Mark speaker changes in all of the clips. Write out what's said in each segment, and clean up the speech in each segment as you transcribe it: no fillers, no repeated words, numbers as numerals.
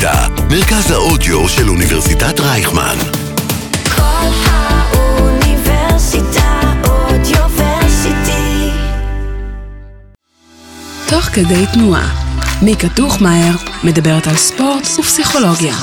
Speaker 1: אוניברסיטה, מרכז האודיו של אוניברסיטת רייכמן.
Speaker 2: כל האוניברסיטה אודיוורסיטי.
Speaker 3: תוך כדי תנועה, מיקה טוחמאייר מדברת על ספורט ופסיכולוגיה.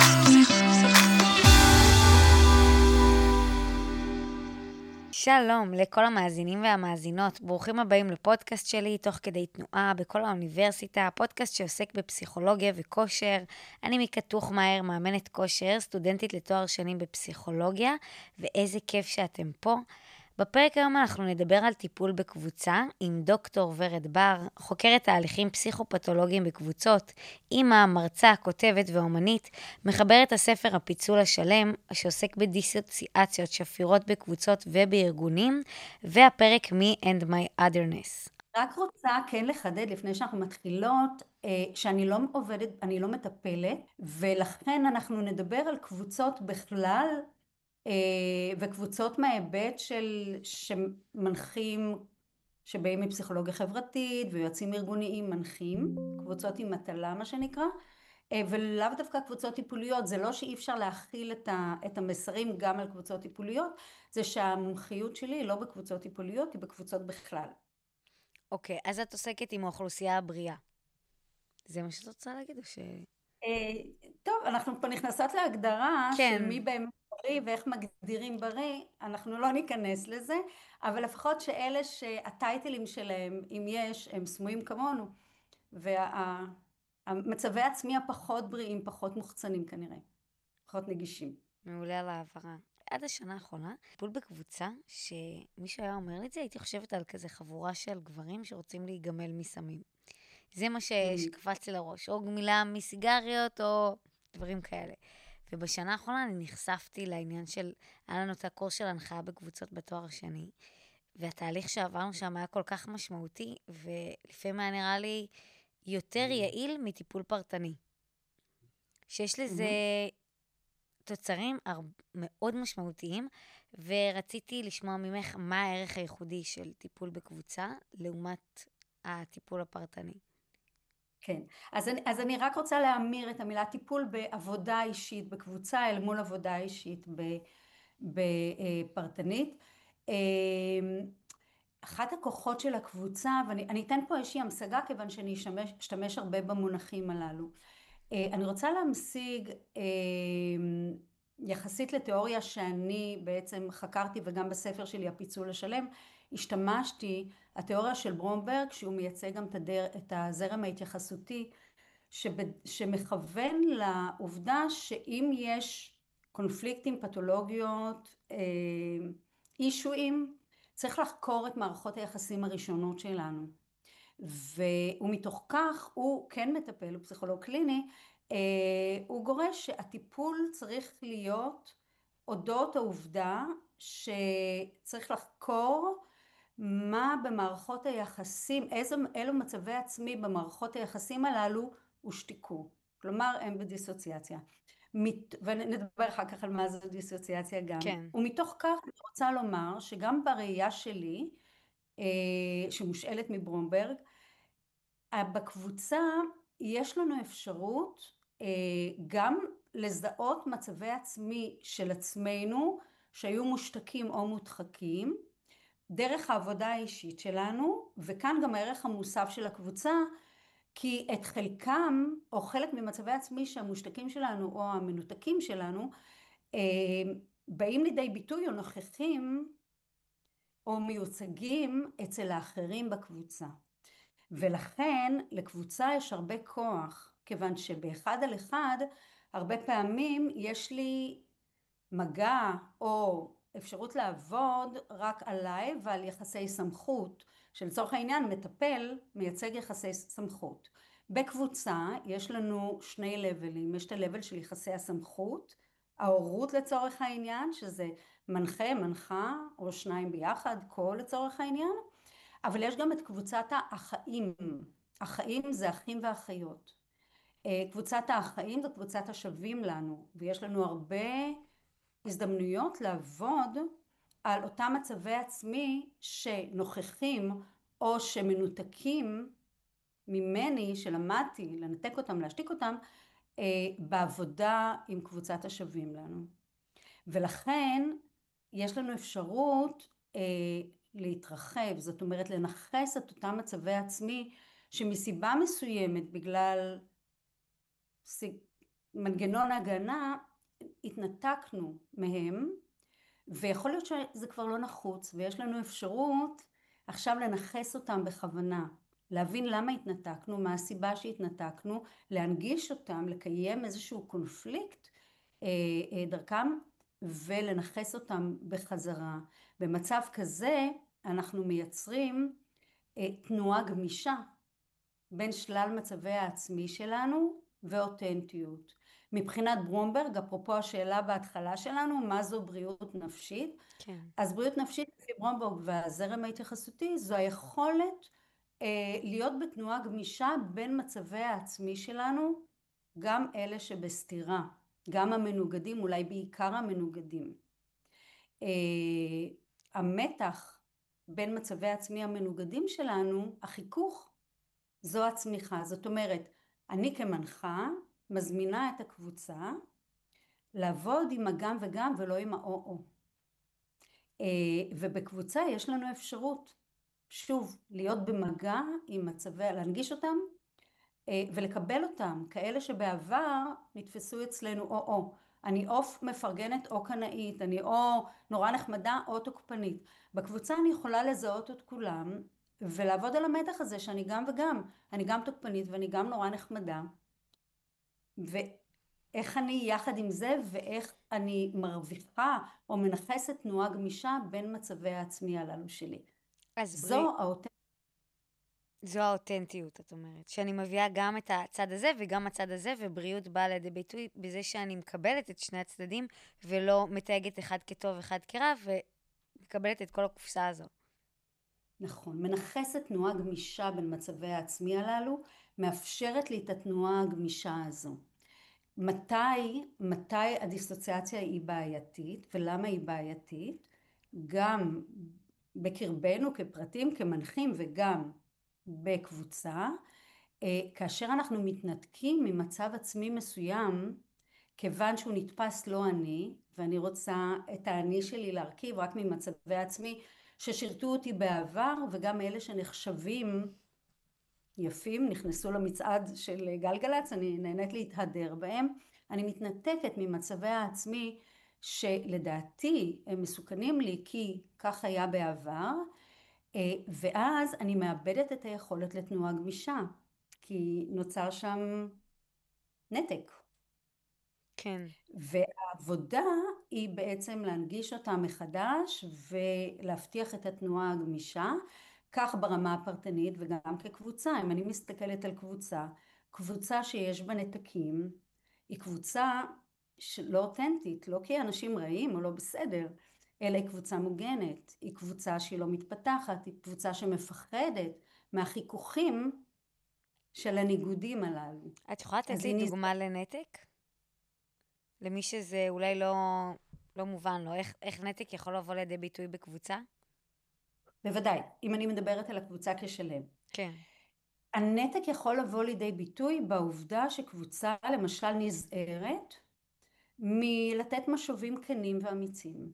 Speaker 4: שלום לכל המאזינים והמאזינות, ברוכים הבאים לפודקאסט שלי, תוך כדי תנועה בכל האוניברסיטה, הפודקאסט שעוסק בפסיכולוגיה וכושר. אני מיקה טוחמאייר, מאמנת כושר, סטודנטית לתואר שני בפסיכולוגיה, ואיזה כיף שאתם פה. בפרק היום אנחנו נדבר על טיפול בקבוצה עם דוקטור ורד בר, חוקרת תהליכים פסיכופתולוגיים בקבוצות, אימא, מרצה, כותבת ואומנית, מחברת הספר הפיצול השלם, שעוסק בדיסוציאציות שפירות בקבוצות ובארגונים, והפרק Me and My Otherness.
Speaker 5: רק רוצה כן לחדד לפני שאנחנו מתחילות, שאני לא עובדת, אני לא מטפלת, ולכן אנחנו נדבר על קבוצות בכלל, וקבוצות מההיבט של שמנחים, שבאים מפסיכולוגיה חברתית ויועצים ארגוניים מנחים, קבוצות עם מטלה מה שנקרא, ולאו דווקא קבוצות טיפוליות. זה לא שאי אפשר להכיל את המסרים גם על קבוצות טיפוליות, זה שהמומחיות שלי היא לא בקבוצות טיפוליות, היא בקבוצות בכלל.
Speaker 4: אוקיי, אז את עוסקת עם האוכלוסייה הבריאה. זה מה שאת רוצה להגיד או ש...
Speaker 5: טוב, אנחנו פה נכנסות להגדרה
Speaker 4: כן.
Speaker 5: של מי באמת בריא ואיך מגדירים בריא, אנחנו לא ניכנס לזה, אבל לפחות שאלה שהטייטלים שלהם, אם יש, הם סמויים כמונו, והמצבי עצמי הפחות בריאים, פחות מוחצנים כנראה, פחות נגישים.
Speaker 4: מעולה על העברה. עד השנה האחרונה, טיפול בקבוצה, שמישהו היה אומר לי את זה, הייתי חושבת על כזה חבורה של גברים שרוצים להיגמל מסמים. זה מה שקפץ לי לראש, או גמילה מסיגריות או דברים כאלה. ובשנה האחרונה אני נחשפתי לעניין של, היה לנו את הקורס של הנחיה בקבוצות בתואר השני, והתהליך שעברנו שם היה כל כך משמעותי, ולפעמים היה נראה לי יותר יעיל מטיפול פרטני. שיש לזה תוצרים מאוד משמעותיים, ורציתי לשמוע ממך מה הערך הייחודי של טיפול בקבוצה, לעומת הטיפול הפרטני.
Speaker 5: כן, אז אני רק רוצה להמיר את המילה טיפול בעבודה אישית בקבוצה אל מול עבודה אישית בפרטנית. אחת הכוחות של הקבוצה, ואני אתן פה איזושהי המשגה כיוון שאני אשתמש הרבה במונחים הללו. אני רוצה להמשיג יחסית לתיאוריה שאני בעצם חקרתי וגם בספר שלי הפיצול השלם, השתמשתי, התיאוריה של ברומברג, שהוא מייצג גם את הזרם ההתייחסותי, שמכוון לעובדה שאם יש קונפליקטים, פתולוגיות, אישויים, צריך לחקור את מערכות היחסים הראשונות שלנו. ומתוך כך הוא כן מטפל, הוא פסיכולוג קליני, הוא גורש שהטיפול צריך להיות אודות העובדה שצריך לחקור מה במערכות היחסים, אילו מצבי עצמי במערכות היחסים הללו הושתיקו. כלומר, הם בדיסוציאציה. ונדבר אחר כך על מה זו דיסוציאציה גם.
Speaker 4: כן.
Speaker 5: ומתוך כך אני רוצה לומר שגם בראייה שלי, שמושאלת מברומברג, בקבוצה יש לנו אפשרות גם לזהות מצבי עצמי של עצמנו שהיו מושתקים או מודחקים, דרך העבודה האישית שלנו, וכאן גם הערך המוסף של הקבוצה, כי את חלקם או חלק ממצבי עצמי שהמושתקים שלנו או המנותקים שלנו, באים לידי ביטוי או נוכחים או מיוצגים אצל האחרים בקבוצה. ולכן לקבוצה יש הרבה כוח, כיוון שבאחד על אחד הרבה פעמים יש לי מגע או אפשרות לעבוד רק עליי ועל יחסי סמכות, שלצורך העניין מטפל מייצג יחסי סמכות. בקבוצה יש לנו שני לבלים, יש את הלבל של יחסי הסמכות, ההורות לצורך העניין, שזה מנחה, מנחה או שניים ביחד, כל לצורך העניין, אבל יש גם את קבוצת האחאים. אחאים זה אחים ואחיות. קבוצת האחאים זו קבוצת השווים לנו, ויש לנו הרבה הזדמנויות לעבוד על אותם מצבי עצמי שנוכחים או שמנותקים ממני, שלמדתי לנתק אותם, להשתיק אותם, בעבודה עם קבוצת השווים לנו. ולכן יש לנו אפשרות להתרחב, זאת אומרת לנחס את אותם מצבי עצמי שמסיבה מסוימת בגלל מנגנון הגנה התנתקנו מהם, ויכול להיות שזה כבר לא נחוץ, ויש לנו אפשרות עכשיו לנחס אותם בכוונה, להבין למה התנתקנו, מה הסיבה שהתנתקנו, להנגיש אותם, לקיים איזשהו קונפליקט דרכם, ולנחס אותם בחזרה. במצב כזה אנחנו מייצרים תנועה גמישה בין שלל מצבי העצמי שלנו ואותנטיות. מבחינת ברומברג, אפרופו השאלה בהתחלה שלנו, מה זו בריאות נפשית?
Speaker 4: כן.
Speaker 5: אז בריאות נפשית לפי ברומברג והזרם ההתייחסותי, זו היכולת להיות בתנועה גמישה בין מצבי העצמי שלנו, גם אלה שבסתירה, גם המנוגדים, אולי בעיקר המנוגדים. המתח בין מצבי העצמי המנוגדים שלנו, החיכוך, זו הצמיחה. זאת אומרת, אני כמנחה מזמינה את הקבוצה לעבוד עם הגם וגם ולא עם האו-או. ובקבוצה יש לנו אפשרות, שוב, להיות במגע עם מצבי, להנגיש אותם ולקבל אותם, כאלה שבעבר נתפסו אצלנו או-או. אני או מפרגנת או קנאית, אני או נורא נחמדה או תוקפנית. בקבוצה אני יכולה לזהות את כולם ולעבוד על המתח הזה שאני גם וגם, אני גם תוקפנית ואני גם נורא נחמדה. ואיך אני יחד עם זה ואיך אני מרוויחה או מנחסת תנועה גמישה בין מצבי העצמי הללו שלי.
Speaker 4: זו האותנטיות, את אומרת, שאני מביאה גם את הצד הזה וגם הצד הזה, ובריאות באה לידי ביטוי בזה שאני מקבלת את שני הצדדים, ולא מתייגת אחד כטוב אחד כרע, ומקבלת את כל הקופסה הזו.
Speaker 5: נכון, מנחסת תנועה גמישה בין מצבי העצמי הללו, מאפשרת לי את התנועה הגמישה הזו. מתי הדיסוציאציה היא בעייתית, ולמה היא בעייתית? גם בקרבנו כפרטים, כמנחים וגם בקבוצה, כאשר אנחנו מתנתקים ממצב עצמי מסוים, כיוון שהוא נתפס לא אני, ואני רוצה את האני שלי להרכיב רק ממצבי עצמי ששירתו אותי בעבר, וגם אלה שנחשבים יפים, נכנסו למצעד של גלגלץ, אני נהנית להתהדר בהם, אני מתנתקת ממצבי העצמי שלדעתי הם מסוכנים לי כי כך היה בעבר, ואז אני מאבדת את היכולת לתנועה גמישה, כי נוצר שם נתק.
Speaker 4: כן.
Speaker 5: והעבודה היא בעצם להנגיש אותה מחדש ולהבטיח את התנועה הגמישה, כך ברמה הפרטנית וגם כקבוצה. אם אני מסתכלת על קבוצה שיש בה נתקים, היא קבוצה לא אותנטית, לא כי אנשים רעים או לא בסדר, אלא היא קבוצה מוגנת, היא קבוצה שהיא לא מתפתחת, היא קבוצה שמפחדת מהחיכוכים של הניגודים הללו.
Speaker 4: את יכולה לתת לי דוגמה לנתק? למי שזה אולי לא מובן לו, איך נתק יכול לבוא לידי ביטוי בקבוצה?
Speaker 5: בוודאי, אם אני מדברת על הקבוצה כשלם.
Speaker 4: כן.
Speaker 5: הנתק יכול לבוא לידי ביטוי בעובדה שקבוצה למשל נזהרת מלתת משובים כנים ואמיצים.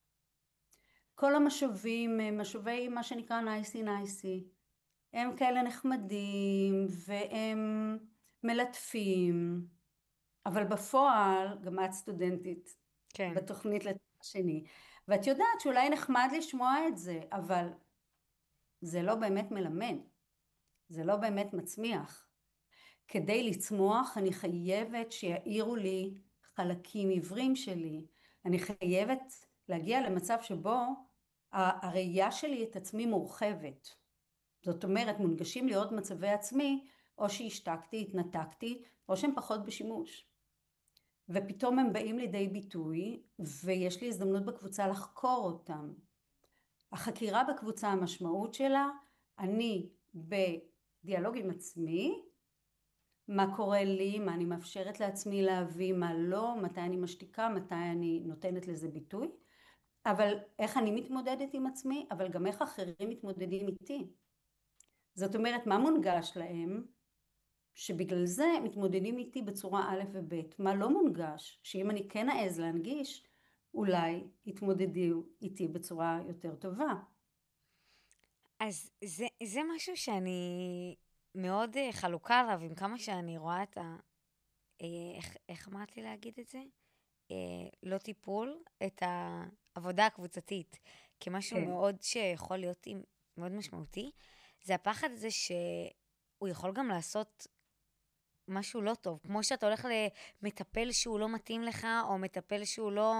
Speaker 5: כל המשובים, משובי מה שנקרא נייסי, הם כאלה נחמדים והם מלטפים, אבל בפועל, גם את סטודנטית
Speaker 4: כן.
Speaker 5: בתוכנית לתואר שני, ואת יודעת שאולי נחמד לשמוע את זה, אבל זה לא באמת מלמד, זה לא באמת מצמיח. כדי לצמוח אני חייבת שיעירו לי חלקים עיוורים שלי, אני חייבת להגיע למצב שבו הראייה שלי את עצמי מורחבת. זאת אומרת, מונגשים לי עוד מצבי עצמי, או שהשתקתי, התנתקתי, או שהם פחות בשימוש. ופתאום הם באים לידי ביטוי, ויש לי הזדמנות בקבוצה לחקור אותם. החקירה בקבוצה, המשמעות שלה, אני בדיאלוג עם עצמי, מה קורה לי, מה אני מאפשרת לעצמי להביא, מה לא, מתי אני משתיקה, מתי אני נותנת לזה ביטוי, אבל איך אני מתמודדת עם עצמי, אבל גם איך אחרים מתמודדים איתי. זאת אומרת, מה מונגש להם? שבגלל זה מתמודדים איתי בצורה א' וב'. מה לא מונגש? שאם אני כן אעז להנגיש, אולי יתמודדו איתי בצורה יותר טובה.
Speaker 4: אז זה משהו שאני מאוד חלוקה עליו, עם כמה שאני רואה את איך אמרת לי להגיד את זה? לא טיפול, את העבודה הקבוצתית, כמשהו
Speaker 5: כן.
Speaker 4: מאוד שיכול להיות מאוד משמעותי. זה הפחד הזה שהוא יכול גם לעשות משהו לא טוב. כמו שאתה הולך למטפל שהוא לא מתאים לך, או מטפל שהוא לא...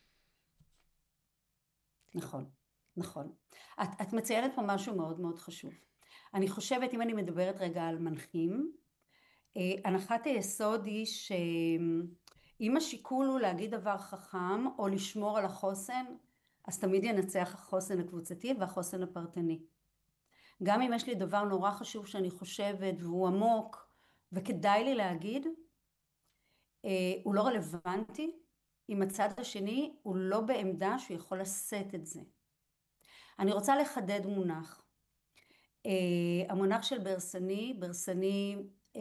Speaker 5: נכון, נכון. את מציינת פה משהו מאוד מאוד חשוב. אני חושבת, אם אני מדברת רגע על מנחים, הנחת היסוד היא שאם השיקול הוא להגיד דבר חכם או לשמור על החוסן, אז תמיד ינצח החוסן הקבוצתי והחוסן הפרטני. גם אם יש לי דבר נורא חשוב שאני חושבת והוא עמוק וכדאי לי להגיד, הוא לא רלוונטי אם הצד השני הוא לא בעמדה שהוא יכול לשאת את זה. אני רוצה לחדד מונח. המונח של ברסני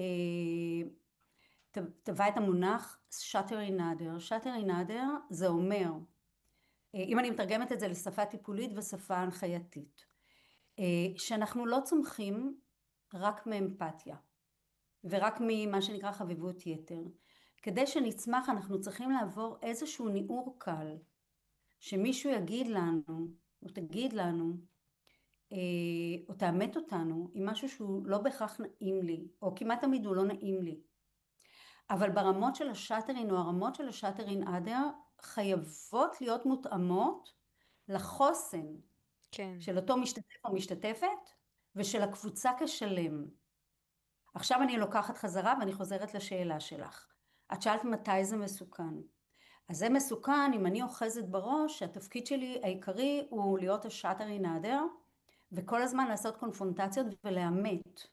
Speaker 5: טבע את המונח shattering other. shattering other זה אומר, אם אני מתרגמת את זה לשפה טיפולית ושפה הנחייתית, שאנחנו לא צומחים רק מאמפתיה ורק ממה שנקרא חביבות יתר. כדי שנצמח אנחנו צריכים לעבור איזשהו ניעור קל, שמישהו יגיד לנו או תגיד לנו או תאמת אותנו עם משהו שהוא לא בהכרח נעים לי, או כמעט תמיד הוא לא נעים לי. אבל ברמות של השאטרין או הרמות של השאטרין אדר חייבות להיות מותאמות לחוסן
Speaker 4: כן.
Speaker 5: של אותו משתתף או משתתפת ושל הקבוצה כשלם. עכשיו אני לוקחת חזרה ואני חוזרת לשאלה שלך. את שאלת מתי זה מסוכן. אז זה מסוכן אם אני אוחזת בראש שהתפקיד שלי העיקרי הוא להיות השאטרין אדר, וכל הזמן לעשות קונפרונטציות ולאמת.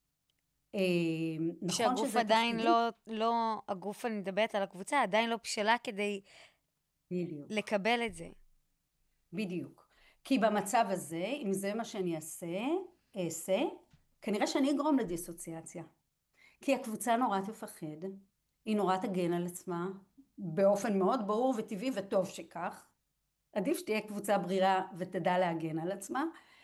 Speaker 5: נכון
Speaker 4: כשהגוף
Speaker 5: שזה
Speaker 4: עדיין
Speaker 5: תפקידים?
Speaker 4: לא, הגוף, אני מדברת על הקבוצה, עדיין לא בשלה כדי
Speaker 5: בדיוק.
Speaker 4: לקבל את זה.
Speaker 5: בדיוק. כי במצב הזה, אם זה מה שאני אעשה, כנראה שאני אגרום לדיסוציאציה. כי הקבוצה נורא תפחד, היא נורא תגן על עצמה, באופן מאוד ברור וטבעי וטוב שכך. עדיף שתהיה קבוצה ברירה ותדע להגן על עצמה.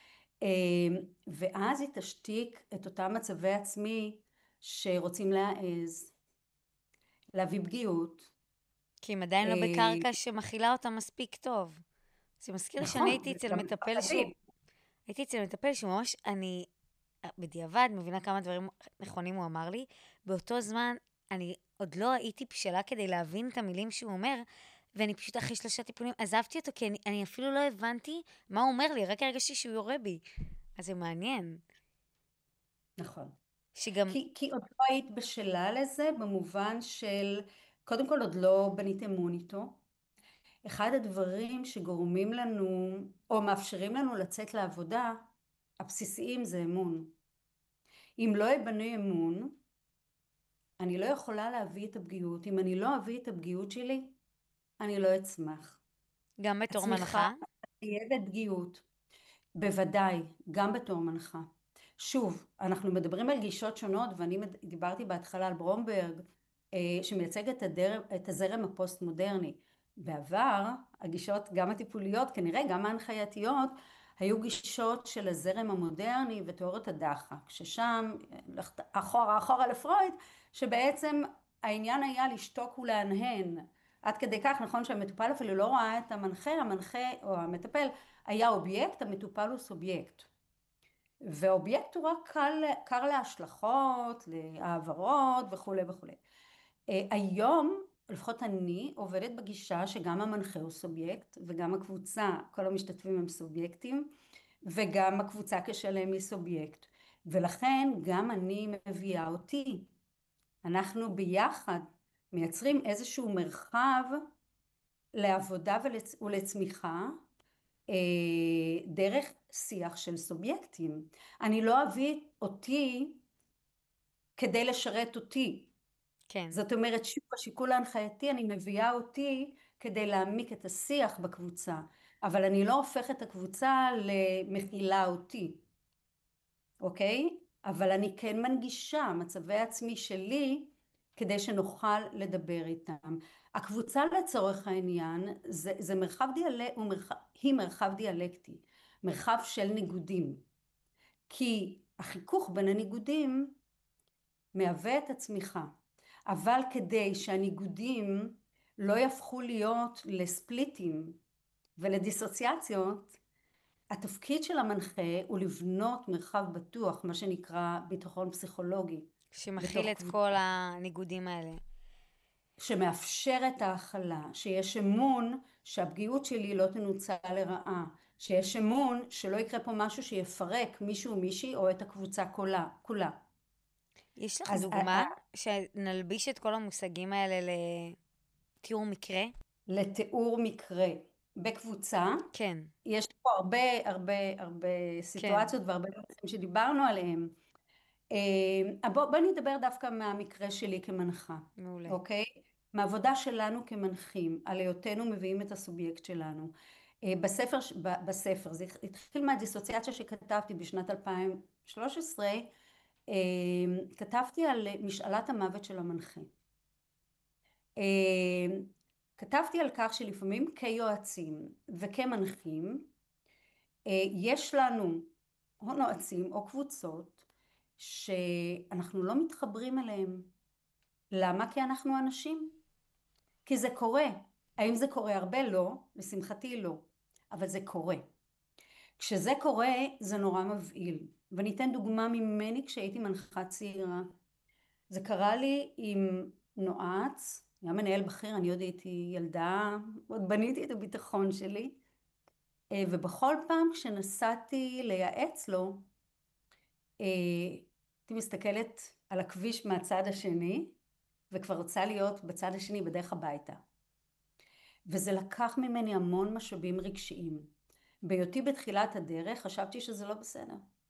Speaker 5: ואז היא תשתיק את אותם מצבי עצמי שרוצים להעז, להביא פגיעות.
Speaker 4: כי הם עדיין לא בקרקע שמכילה אותה מספיק טוב. זה מזכיר לי שאני הייתי אצל מטפל הייתי אצל מטפל שהוא ממש, אני בדיעבד מבינה כמה דברים נכונים הוא אמר לי. באותו זמן אני עוד לא הייתי בשלה כדי להבין את המילים שהוא אומר, ואני פשוט אחרי 3 טיפולים עזבתי אותו, כי אני אפילו לא הבנתי מה הוא אומר לי, רק הרגשתי שהוא יורה בי. אז זה מעניין.
Speaker 5: נכון.
Speaker 4: שגם...
Speaker 5: כי עוד לא היית בשלה לזה, במובן של, קודם כל עוד לא בנית אמון איתו. אחד הדברים שגורמים לנו, או מאפשרים לנו לצאת לעבודה, הבסיסיים זה אמון. אם לא יבנה אמון, אני לא יכולה להביא את הפגיעות. אם אני לא אביא את הפגיעות שלי, אני לא אצמח.
Speaker 4: גם בתור מנחה?
Speaker 5: חייבת פגיעות. בוודאי, גם בתור מנחה. שוב, אנחנו מדברים על גישות שונות, ואני דיברתי בהתחלה על ברומברג, שמייצג את הזרם הפוסט-מודרני. בעבר, הגישות גם הטיפוליות, כנראה גם ההנחייתיות, היו גישות של הזרם המודרני ותיאוריות הדחק, ששם, אחורה לפרויד, שבעצם העניין היה לשתוק ולהנהן. עד כדי כך, נכון שהמטופל אפילו לא ראה את המנחה או המטפל היה אובייקט, המטופל הוא סובייקט. והאובייקט הוא רק קר להשלכות, להעברות וכו' וכו'. היום, לפחות אני עובדת בגישה שגם המנחה הוא סובייקט, וגם הקבוצה, כל המשתתפים הם סובייקטים, וגם הקבוצה כשלם היא סובייקט. ולכן גם אני מביאה אותי. אנחנו ביחד מייצרים איזשהו מרחב לעבודה ולצמיחה, דרך שיח של סובייקטים. אני לא אביא אותי כדי לשרת אותי.
Speaker 4: כן.
Speaker 5: זאת אומרת, שוב, השיקול ההנחייתי, אני מביאה אותי כדי להעמיק את השיח בקבוצה, אבל אני לא הופך את הקבוצה למכילה אותי. אוקיי? אבל אני כן מנגישה מצבי עצמי שלי, כדי שנוכל לדבר איתם. הקבוצה לצורך העניין, זה מרחב היא מרחב דיאלקטי, מרחב של ניגודים. כי החיכוך בין הניגודים מהווה את הצמיחה. אבל כדי שהניגודים לא יהפכו להיות לספליטים ולדיסוציאציות, התפקיד של המנחה הוא לבנות מרחב בטוח, מה שנקרא ביטחון פסיכולוגי.
Speaker 4: שמכיל את כל הניגודים האלה.
Speaker 5: שמאפשר את ההכלה, שיש אמון שהפגיעות שלי לא תנוצל לרעה, שיש אמון שלא יקרה פה משהו שיפרק מישהו או מישהי או את הקבוצה כולה.
Speaker 4: יש לך דוגמה שנלביש את כל המושגים האלה לתיאור מקרה?
Speaker 5: לתיאור מקרה. בקבוצה,
Speaker 4: כן.
Speaker 5: יש פה הרבה סיטואציות והרבה דברים שדיברנו עליהם. בוא נדבר דווקא מהמקרה שלי כמנחה.
Speaker 4: מעולה.
Speaker 5: אוקיי? מהעבודה שלנו כמנחים, על היותנו מביאים את הסובייקט שלנו. בספר, זה התחיל מהדיסוציאציה שכתבתי בשנת 2013, כתבתי על משאלת המוות של המנחה. כתבתי על כך שלפעמים כיועצים וכמנחים, יש לנו או נועצים או קבוצות שאנחנו לא מתחברים אליהם. למה? כי אנחנו אנשים. כי זה קורה. האם זה קורה הרבה? לא. לשמחתי לא. אבל זה קורה. כשזה קורה זה נורא מבהיל. וניתן דוגמה ממני כשהייתי מנחה צעירה. זה קרה לי עם נועץ, היה מנהל בכיר, אני עוד הייתי ילדה, עוד בניתי את הביטחון שלי. ובכל פעם כשנסעתי לייעץ לו, הייתי מסתכלת על הכביש מהצד השני, וכבר רוצה להיות בצד השני בדרך הביתה. וזה לקח ממני המון משאבים רגשיים. בהיותי בתחילת הדרך חשבתי שזה לא בסדר.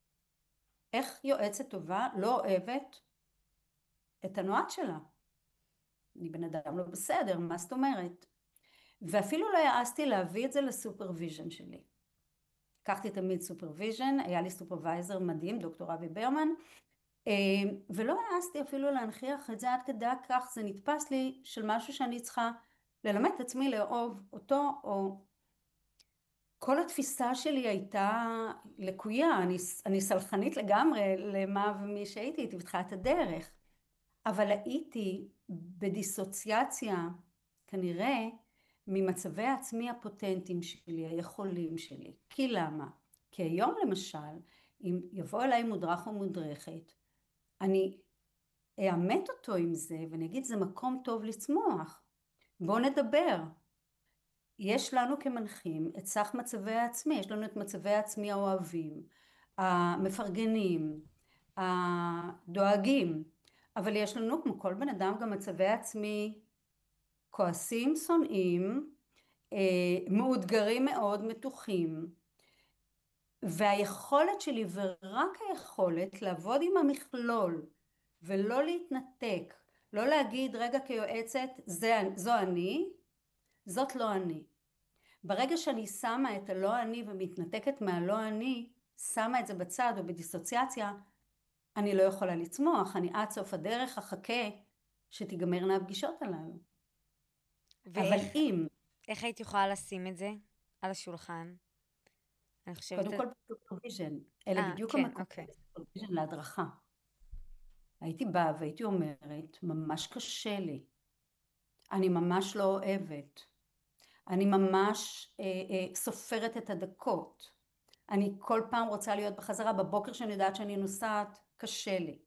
Speaker 5: איך יועצת טובה לא אוהבת את הנועד שלה? אני בן אדם לא בסדר, מה זאת אומרת? ואפילו לא העזתי להביא את זה לסופרוויז'ן שלי. לקחתי תמיד סופרוויז'ן, היה לי סופרוויזר מדהים, דוקטור אבי ברמן, ולא העזתי אפילו להנכיח את זה עד כדי כך, זה נתפס לי של משהו שאני צריכה ללמד את עצמי לאהוב אותו, או כל התפיסה שלי הייתה לקויה, אני סלחנית לגמרי למה ומי שהייתי, הייתי בתחילת הדרך, אבל הייתי בדיסוציאציה כנראה ממצבי העצמי הפוטנטיים שלי, היכולים שלי. כי למה? כי היום למשל, אם יבוא אליי מודרך או מודרכת, אני אאמת אותו עם זה ואני אגיד זה מקום טוב לצמוח. בואו נדבר. יש לנו כמנחים את סך מצבי העצמי, יש לנו את מצבי העצמי האוהבים, המפרגנים, הדואגים, אבל יש לנו כמו כל בן אדם גם מצבי עצמי כועסים, שונאים, מאותגרים מאוד, מתוחים. והיכולת שלי ורק היכולת לעבוד עם המכלול ולא להתנתק, לא להגיד רגע כיועצת זו אני, זאת לא אני. ברגע שאני שמה את הלא אני ומתנתקת מהלא אני, שמה את זה בצד או בדיסוציאציה, אני לא יכולה לצמוח, אני עד סוף הדרך אחכה שתיגמרנה הפגישות הללו. אבל אם...
Speaker 4: איך היית יכולה לשים את זה על השולחן? אני חושבת...
Speaker 5: קודם כל בסופרוויז'ן, אלה בדיוק המקומות בסופרוויז'ן להדרכה. הייתי באה והייתי אומרת, ממש קשה לי, אני ממש לא אוהבת, אני ממש סופרת את הדקות, אני כל פעם רוצה להיות בחזרה, בבוקר שאני יודעת שאני נוסעת, קשה לי.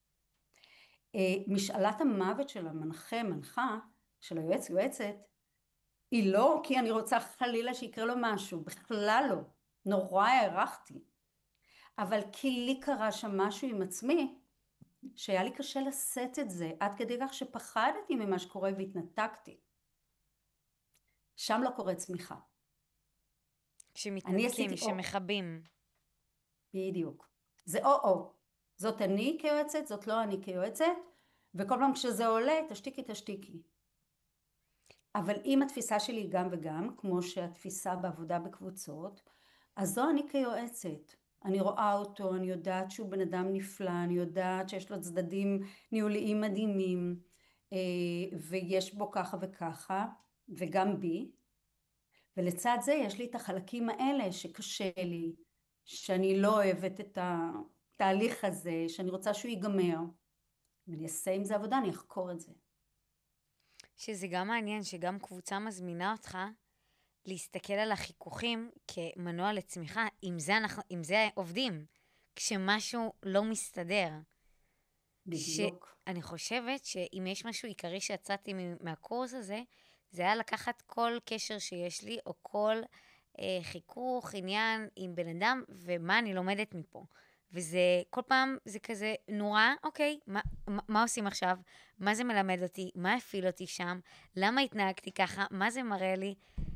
Speaker 5: משאלת המוות של המנחה, מנחה, של היועץ, יועצת, היא לא כי אני רוצה חלילה שיקרה לו משהו, בכלל לא, נורא הערכתי. אבל כי לי קרה שם משהו עם עצמי, שהיה לי קשה לשאת את זה, עד כדי כך שפחדתי ממה שקורה והתנתקתי. שם לא קורה צמיחה.
Speaker 4: שמתנתקים, שמחבים.
Speaker 5: בדיוק. זה או. זאת אני כיועצת, זאת לא אני כיועצת, וכל פעם כשזה עולה, תשתיקי. אבל אם התפיסה שלי גם וגם, כמו שהתפיסה בעבודה בקבוצות, אז זו אני כיועצת. אני רואה אותו, אני יודעת שהוא בן אדם נפלא, אני יודעת שיש לו צדדים ניהוליים מדהימים, ויש בו ככה וככה, וגם בי, ולצד זה יש לי את החלקים האלה שקשה לי, שאני לא אוהבת את התהליך הזה, שאני רוצה שהוא ייגמר, ואני אעשה עם זה עבודה, אני אחקור את זה.
Speaker 4: שזה גם מעניין, שגם קבוצה מזמינה אותך להסתכל על החיכוכים כמנוע לצמיחה, עם זה עובדים, כשמשהו לא מסתדר.
Speaker 5: בדיוק.
Speaker 4: אני חושבת שאם יש משהו עיקרי שיצאתי מהקורס הזה, זה היה לקחת כל קשר שיש לי, או כל חיכוך, עניין עם בן אדם, ומה אני לומדת מפה. וזה, כל פעם זה כזה נורא, אוקיי, מה עושים עכשיו? מה זה מלמד אותי? מה הפעיל אותי שם? למה התנהגתי ככה? מה זה מראה לי?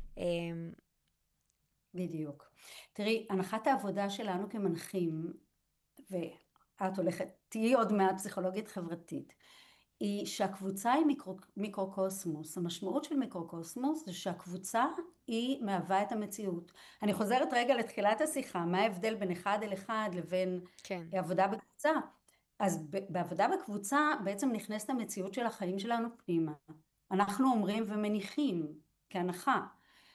Speaker 5: בדיוק. תראי, הנחת העבודה שלנו כמנחים, ואת הולכת, תהיי עוד מעט פסיכולוגית חברתית, היא שהקבוצה היא מיקרוקוסמוס. המשמעות של מיקרוקוסמוס זה שהקבוצה היא מהווה את המציאות. אני חוזרת רגע לתחילת השיחה, מה ההבדל בין אחד אל אחד לבין עבודה בקבוצה? אז בעבודה בקבוצה בעצם נכנסת המציאות של החיים שלנו פנימה. אנחנו אומרים ומניחים כהנחה,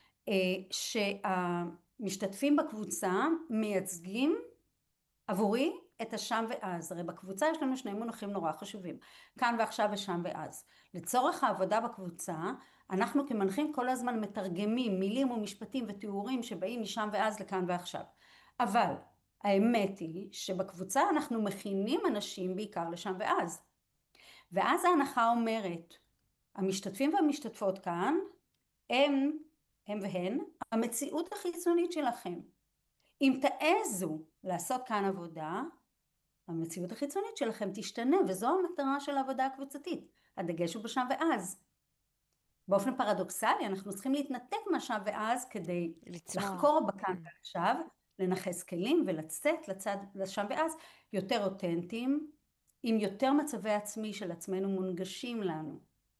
Speaker 5: שהמשתתפים בקבוצה מייצגים עבורי את השם ואז. הרי בקבוצה יש לנו שני מונחים נורא חשובים, כאן ועכשיו ושם ואז. לצורך העבודה בקבוצה, אנחנו כמנחים כל הזמן מתרגמים מילים ומשפטים ותיאורים שבאים משם ואז לכאן ועכשיו. אבל האמת היא שבקבוצה אנחנו מכינים אנשים בעיקר לשם ואז. ואז ההנחה אומרת, המשתתפים והמשתתפות כאן, הם והן המציאות החיצונית שלכם. אם תעזו לעשות כאן עבודה, המציאות החיצונית שלכם תשתנה, וזו המטרה של העבודה הקבוצתית. הדגש הוא בשם ואז. באופן פרדוקסלי, אנחנו צריכים להתנתק מהשם ואז כדי לחקור בכאן ועכשיו, לנחס כלים ולצאת לשם ואז יותר אותנטיים, עם יותר מצבי עצמי של עצמנו מונגשים לנו.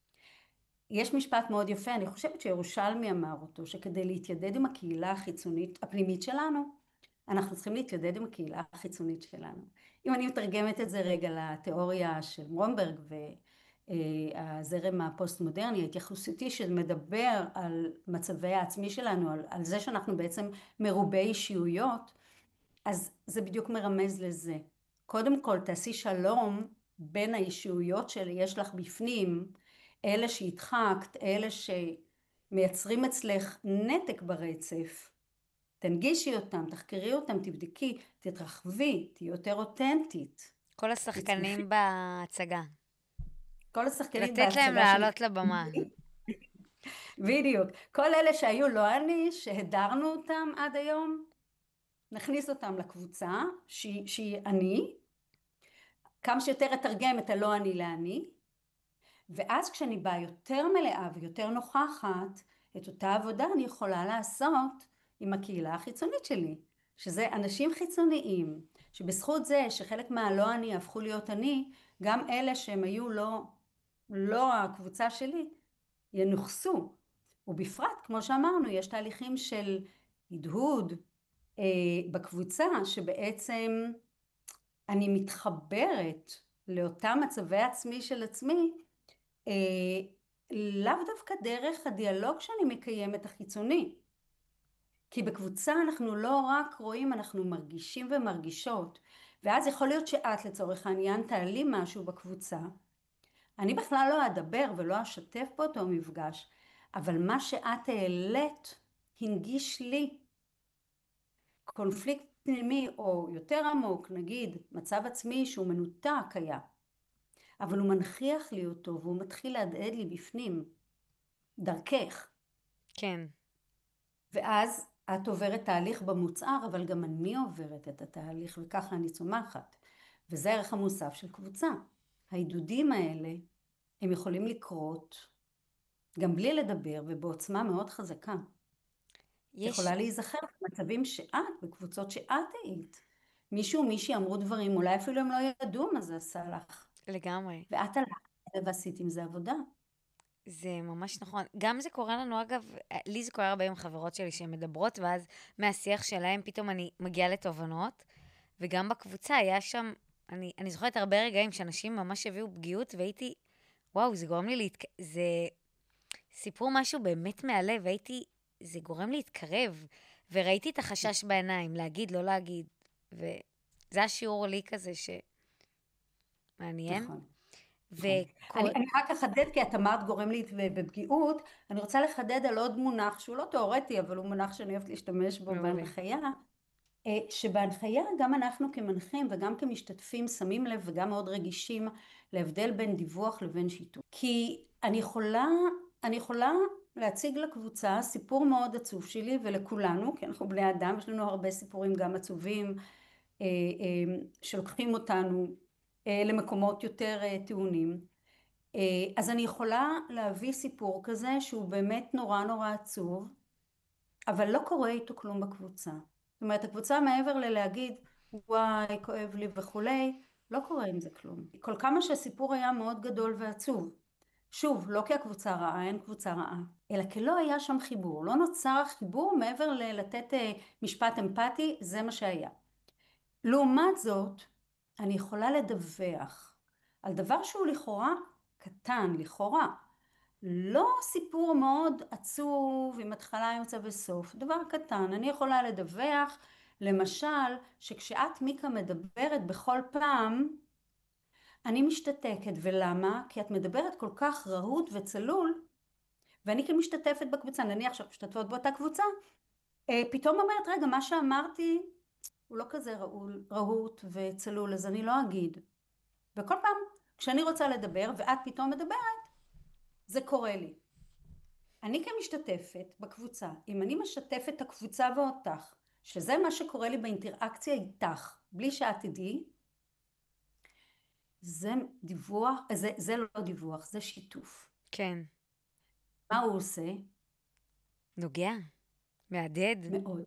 Speaker 5: יש משפט מאוד יפה, אני חושבת שירושלמי אמר אותו, שכדי להתיידד עם הקהילה החיצונית, הפנימית שלנו, אנחנו צריכים להתיידד עם הקהילה החיצונית שלנו. אם אני מתרגמת את זה רגע לתיאוריה של ברומברג והזרם הפוסט-מודרני, ההתייחסותי שמדבר על מצבי העצמי שלנו, על זה שאנחנו בעצם מרובי אישיויות, אז זה בדיוק מרמז לזה. קודם כל, תעשי שלום בין האישיויות שיש לך בפנים, אלה שהדחקת, אלה שמייצרים אצלך נתק ברצף, תנגישי אותם, תחקרי אותם, תבדקי, תתרחבי, תהיי יותר אותנטית.
Speaker 4: כל השחקנים בהצגה.
Speaker 5: כל השחקנים בהצגה.
Speaker 4: לתת להם לעלות לבמה.
Speaker 5: בדיוק. כל אלה שהיו לא אני, שהדרנו אותם עד היום, נכניס אותם לקבוצה, שהיא אני, כמה שיותר אתרגם את הלא אני לאני, ואז כשאני באה יותר מלאה ויותר נוכחת, את אותה עבודה אני יכולה לעשות עם הקהילה החיצונית שלי, שזה אנשים חיצוניים, שבזכות זה שחלק מהלא אני הפכו להיות אני, גם אלה שהם היו לא הקבוצה שלי, ינוחסו. ובפרט, כמו שאמרנו, יש תהליכים של הדהוד בקבוצה, שבעצם אני מתחברת לאותם מצבי עצמי של עצמי, לאו דווקא דרך הדיאלוג שאני מקיימת החיצוני. כי בקבוצה אנחנו לא רק רואים, אנחנו מרגישים ומרגישות. ואז יכול להיות שאת לצורך העניין תעלי משהו בקבוצה. אני בכלל לא אדבר ולא אשתף פה אותו מפגש, אבל מה שאת העלית הנגיש לי. קונפליקט פנימי או יותר עמוק, נגיד מצב עצמי שהוא מנותק היה. אבל הוא מנכיח לי אותו והוא מתחיל להדהד לי בפנים. דרכך.
Speaker 4: כן.
Speaker 5: ואז את עוברת תהליך במוצר, אבל גם אני עוברת את התהליך, וככה אני צומחת. וזה הערך המוסף של קבוצה. העידודים האלה, הם יכולים לקרות, גם בלי לדבר, ובעוצמה מאוד חזקה. יכולה להיזכר במצבים שאת, בקבוצות שאת היית. מישהי אמרו דברים, אולי אפילו הם לא ידעו מה זה עשה לך.
Speaker 4: לגמרי.
Speaker 5: ואת הלכת ועשית עם זה עבודה.
Speaker 4: זה ממש נכון. גם זה קורה לנו, אגב, לי זה קורה הרבה עם חברות שלי שהן מדברות, ואז מהשיח שלהם פתאום אני מגיעה לתובנות, וגם בקבוצה היה שם, אני זוכרת הרבה רגעים שאנשים ממש הביאו פגיעות, והייתי, וואו, זה גורם לי זה סיפור משהו באמת מהלב, זה גורם לי להתקרב, וראיתי את החשש בעיניים, להגיד, לא להגיד, וזה השיעור לי כזה שמעניין.
Speaker 5: נכון.
Speaker 4: ו...
Speaker 5: אני רק אחדד, כי את אמרת גורם לי בפגיעות, אני רוצה לחדד על עוד מונח, שהוא לא תיאורטי, אבל הוא מונח שאני אוהבת להשתמש בו בהנחיה, שבהנחיה גם אנחנו כמנחים וגם כמשתתפים שמים לב וגם מאוד רגישים להבדל בין דיווח לבין שיתוף. כי אני יכולה להציג לקבוצה סיפור מאוד עצוב שלי ולכולנו, כי אנחנו בני אדם, יש לנו הרבה סיפורים גם עצובים שלוקחים אותנו למקומות יותר טעונים. אז אני יכולה להביא סיפור כזה שהוא באמת נורא נורא עצוב, אבל לא קורה איתו כלום בקבוצה. זאת אומרת, הקבוצה מעבר ללהגיד, וואי, כואב לי וכולי, לא קורה עם זה כלום. כל כמה שהסיפור היה מאוד גדול ועצוב. שוב, לא כי הקבוצה רעה, אין קבוצה רעה, אלא כי לא היה שם חיבור. לא נוצר חיבור מעבר לתת משפט אמפתי, זה מה שהיה. לעומת זאת, אני יכולה לדווח על דבר שהוא לכאורה קטן, לכאורה. לא סיפור מאוד עצוב עם התחלה, אמצע וסוף, דבר קטן. אני יכולה לדווח, למשל, שכשאת מיקה מדברת בכל פעם, אני משתתקת. ולמה? כי את מדברת כל כך רהוט וצלול, ואני כמשתתפת בקבוצה, נניח שמשתתפות באותה קבוצה, פתאום אומרת, רגע, מה שאמרתי הוא לא כזה רהוט וצלול, אז אני לא אגיד. וכל פעם, כשאני רוצה לדבר, ואת פתאום מדברת, זה קורה לי. אני כמשתתפת בקבוצה, אם אני משתפת את הקבוצה ואותך, שזה מה שקורה לי באינטראקציה איתך, בלי שאת תדעי, זה דיווח, זה לא דיווח, זה שיתוף.
Speaker 4: כן.
Speaker 5: מה הוא עושה?
Speaker 4: נוגע, מהדהד.
Speaker 5: מאוד.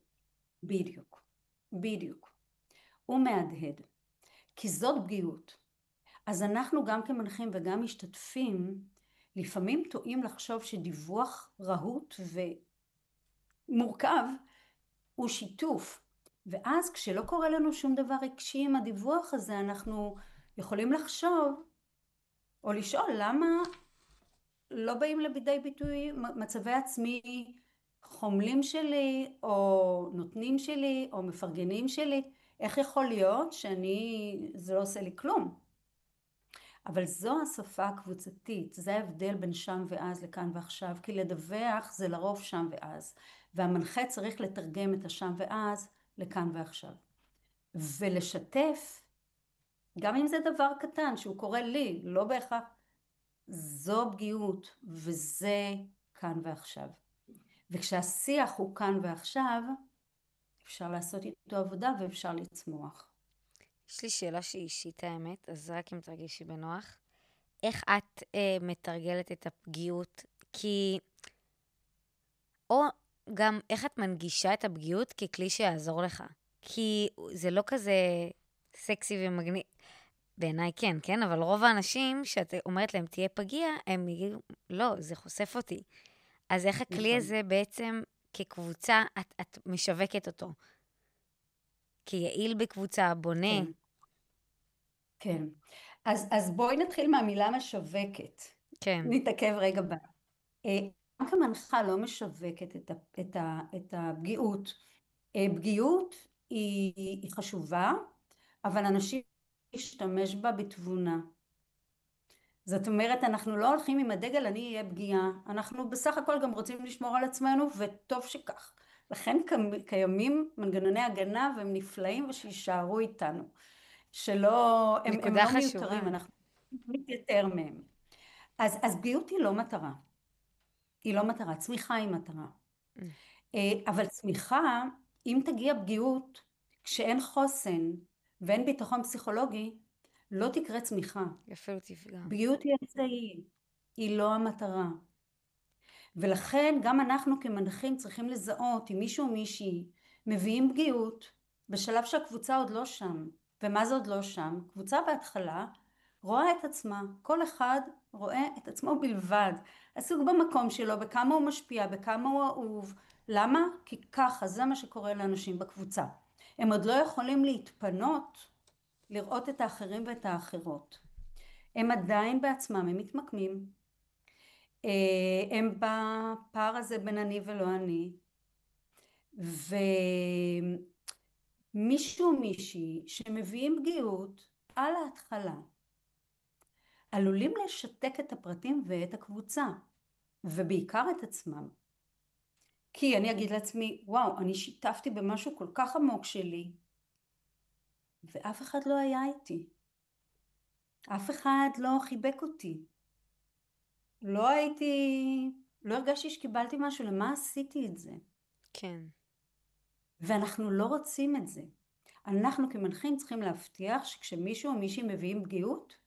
Speaker 5: בדיוק. הוא מהדהד. כי זאת פגיעות. אז אנחנו גם כמנחים וגם משתתפים, לפעמים טועים לחשוב שדיווח רהוט ומורכב הוא שיתוף. ואז כשלא קורה לנו שום דבר רגשי עם הדיווח הזה, אנחנו יכולים לחשוב או לשאול למה לא באים לידי ביטוי מצבי עצמי חומלים שלי או נותנים שלי או מפרגנים שלי. איך יכול להיות זה לא עושה לי כלום? אבל זו השפה הקבוצתית, זה ההבדל בין שם ואז לכאן ועכשיו, כי לדווח זה לרוב שם ואז, והמנחה צריך לתרגם את השם ואז לכאן ועכשיו. ולשתף, גם אם זה דבר קטן שהוא קורה לי, לא בהכרח, זו פגיעות וזה כאן ועכשיו. וכשהשיח הוא כאן ועכשיו, אפשר לעשות איתו עבודה ואפשר לצמוח.
Speaker 4: יש לי שאלה שהיא אישית האמת, אז רק אם תרגישי בנוח. איך את מתרגלת את הפגיעות? או גם איך את מנגישה את הפגיעות ככלי שיעזור לך? כי זה לא כזה סקסי ומגניב. בעיניי כן? אבל רוב האנשים שאת אומרת להם תהיה פגיע, הם יגידו, לא, זה חושף אותי. אז איך הכלי הזה בעצם כקבוצה, את משווקת אותו? כיעיל בקבוצה, בונה.
Speaker 5: כן. אז בואי נתחיל מהמילה משווקת.
Speaker 4: כן.
Speaker 5: נתעכב רגע בה. רק המנחה לא משווקת את הפגיעות. פגיעות היא חשובה, אבל אנשים להשתמש בה בתבונה. זאת אומרת, אנחנו לא הולכים עם הדגל, אני אהיה פגיעה. אנחנו בסך הכל גם רוצים לשמור על עצמנו, וטוב שכך. לכן קיימים מנגנוני הגנה, והם נפלאים ושישארו איתנו. שלא, הם לא מיותרים, אנחנו מתייתר מהם. אז פגיעות היא לא מטרה. היא לא מטרה, צמיחה היא מטרה. אבל צמיחה, אם תגיע פגיעות, כשאין חוסן ואין ביטחון פסיכולוגי, לא תקרה צמיחה.
Speaker 4: אפילו תפגע.
Speaker 5: פגיעות היא אמצעי, היא לא המטרה. ולכן גם אנחנו כמנחים צריכים לזהות אם מישהו או מישהי מביאים פגיעות בשלב שהקבוצה עוד לא שם. ומה זה עוד לא שם? קבוצה בהתחלה רואה את עצמה, כל אחד רואה את עצמו בלבד, עסוק במקום שלו, בכמה הוא משפיע, בכמה הוא אהוב. למה? כי ככה, זה מה שקורה לאנשים בקבוצה. הם עוד לא יכולים להתפנות, לראות את האחרים ואת האחרות. הם עדיין בעצמם, הם מתמקמים. הם בפער הזה בין אני ולא אני. ומישהו או מישהי שמביאים פגיעות על ההתחלה, עלולים לשתק את הפרטים ואת הקבוצה, ובעיקר את עצמם. כי אני אגיד לעצמי, וואו, אני שיתפתי במשהו כל כך עמוק שלי, ואף אחד לא היה איתי. אף אחד לא חיבק אותי. לא הרגשתי שקיבלתי משהו, למה עשיתי את זה?
Speaker 4: כן.
Speaker 5: ואנחנו לא רוצים את זה. אנחנו כמנחים צריכים להבטיח שכשמישהו או מישהי מביאים פגיעות,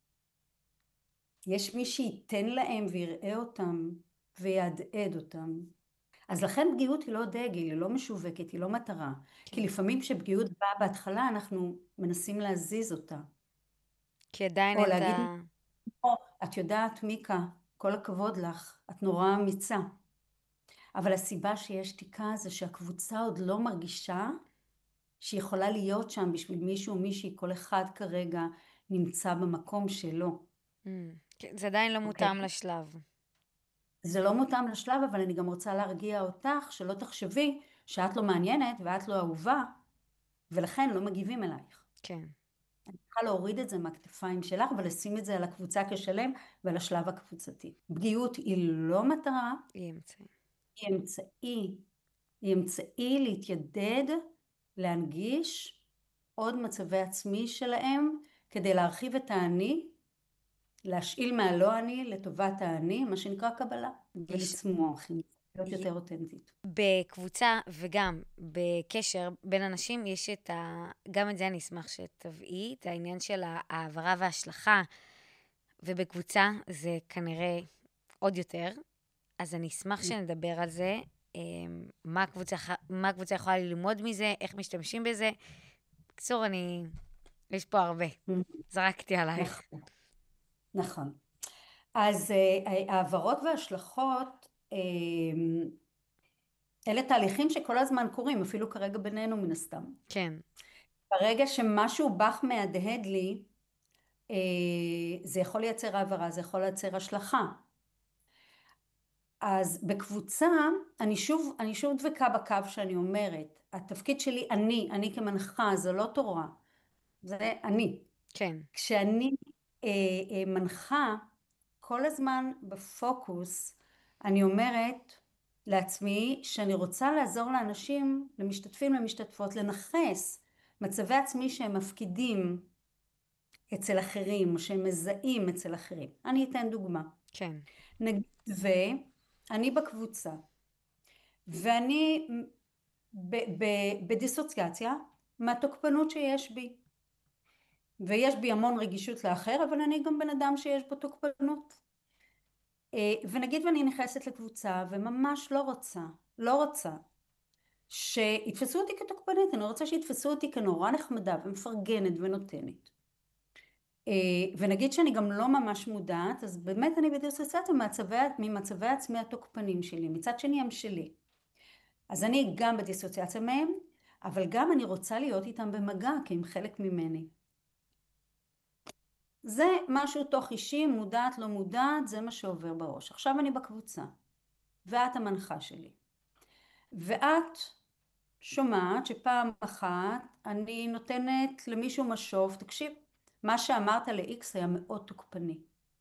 Speaker 5: יש מי שייתן להם ויראה אותם ויעדעד אותם. אז לכן פגיעות היא לא דגל, היא לא משווקת, היא לא מטרה. כי לפעמים כשפגיעות באה בהתחלה, אנחנו מנסים להזיז אותה.
Speaker 4: כי עדיין
Speaker 5: או
Speaker 4: את
Speaker 5: להגיד, את יודעת מיקה, כל הכבוד לך, את נורא אמיצה. אבל הסיבה שיש שתיקה זה שהקבוצה עוד לא מרגישה שהיא יכולה להיות שם בשביל מישהו או מישהי, כל אחד כרגע נמצא במקום שלו.
Speaker 4: זה עדיין לא מותאם לשלב.
Speaker 5: זה לא מותאם לשלב, אבל אני גם רוצה להרגיע אותך, שלא תחשבי שאת לא מעניינת ואת לא אהובה, ולכן לא מגיבים אלייך.
Speaker 4: כן.
Speaker 5: אני צריכה להוריד את זה מהכתפיים שלך, ולשים את זה על הקבוצה כשלם, ועל השלב הקבוצתי. פגיעות היא לא מטרה,
Speaker 4: היא אמצעי.
Speaker 5: היא אמצעי להתיידד, להנגיש עוד מצבי עצמי שלהם, כדי להרחיב את האני, להשאיל מהלא אני לטובת האני, מה שנקרא קבלה, ולצמוח, להיות יותר אותנטית.
Speaker 4: בקבוצה וגם בקשר בין אנשים יש גם את זה אני אשמח שתביאי, את העניין של העברה וההשלכה, ובקבוצה זה כנראה עוד יותר, אז אני אשמח שנדבר על זה, מה הקבוצה יכולה ללמוד מזה, איך משתמשים בזה. בקצור, יש פה הרבה, זרקתי עלייך.
Speaker 5: נכון. אז העברות וההשלכות, אלה תהליכים שכל הזמן קורים, אפילו כרגע בינינו מן הסתם.
Speaker 4: כן.
Speaker 5: ברגע שמשהו בך מהדהד לי, זה יכול לייצר העברה, זה יכול לייצר השלכה. אז בקבוצה, אני שוב דבקה בקו שאני אומרת, התפקיד שלי אני כמנחה, זה לא תורה, זה אני.
Speaker 4: כן.
Speaker 5: כשאני מנחה, כל הזמן בפוקוס, אני אומרת לעצמי שאני רוצה לעזור לאנשים, למשתתפים, למשתתפות, לנחס מצבי עצמי שהם מפקידים אצל אחרים, או שהם מזהים אצל אחרים. אני אתן דוגמה.
Speaker 4: כן.
Speaker 5: נגיד ואני בקבוצה, ואני בדיסוציאציה מהתוקפנות שיש בי. ויש בי המון רגישות לאחר, אבל אני גם בן אדם שיש בו תוקפנות. ונגיד ואני נכנסת לקבוצה, וממש לא רוצה, שיתפסו אותי כתוקפנית, אני רוצה שיתפסו אותי כנורא נחמדה, ומפרגנת ונותנת. ונגיד שאני גם לא ממש מודעת, אז באמת אני בדיסוציאציה ממצבי עצמי התוקפנים שלי, מצד שני הם שלי. אז אני גם בדיסוציאציה מהם, אבל גם אני רוצה להיות איתם במגע, כי הם חלק ממני. זה משהו תוך אישי, מודעת, לא מודעת, זה מה שעובר בראש. עכשיו אני בקבוצה, ואת המנחה שלי. ואת שומעת שפעם אחת אני נותנת למישהו משוב, תקשיב, מה שאמרת ל-X היה מאוד תוקפני.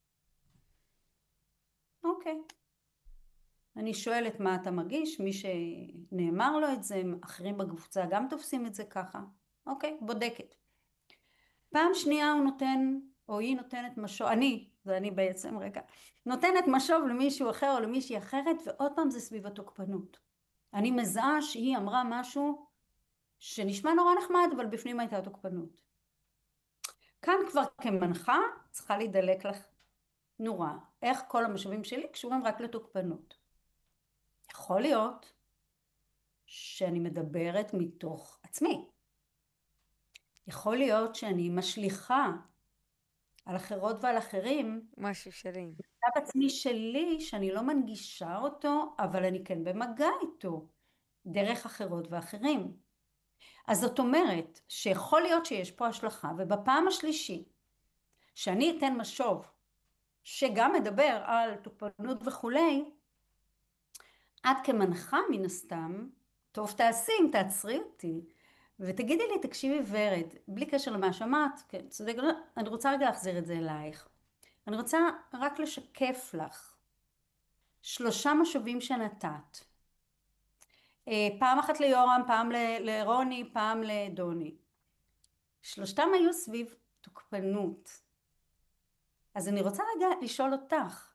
Speaker 5: אוקיי. אני שואלת מה אתה מרגיש, מי שנאמר לו את זה, אחרים בקבוצה גם תופסים את זה ככה. אוקיי, בודקת. פעם שנייה הוא נותן, או היא נותנת משוב, זה אני בעצם רגע, נותנת משוב למישהו אחר או למישהי אחרת, ועוד פעם זה סביב התוקפנות. אני מזהה שהיא אמרה משהו שנשמע נורא נחמד, אבל בפנים הייתה תוקפנות. כאן כבר כמנחה צריכה להידלק לך נורא. איך כל המשאבים שלי קשורים רק לתוקפנות. יכול להיות שאני מדברת מתוך עצמי. יכול להיות שאני משליחה על אחרות ועל אחרים.
Speaker 4: משהו שלי.
Speaker 5: מצב עצמי שלי שאני לא מנגישה אותו, אבל אני כן במגע איתו. דרך אחרות ואחרים. אז זאת אומרת שיכול להיות שיש פה השלכה, ובפעם השלישית שאני אתן משוב שגם מדבר על תוקפנות וכולי, את כמנחה מן הסתם, טוב תעשי אם תעצרי אותי, ותגידי לי, תקשיבי ורד, בלי קשר למה שמעת, כן, צודק, אני רוצה רגע להחזיר את זה אלייך. אני רוצה רק לשקף לך 3 משובים שנתת. פעם אחת ליורם, פעם לרוני, פעם לדוני. 3 היו סביב תוקפנות. אז אני רוצה רגע לשאול אותך,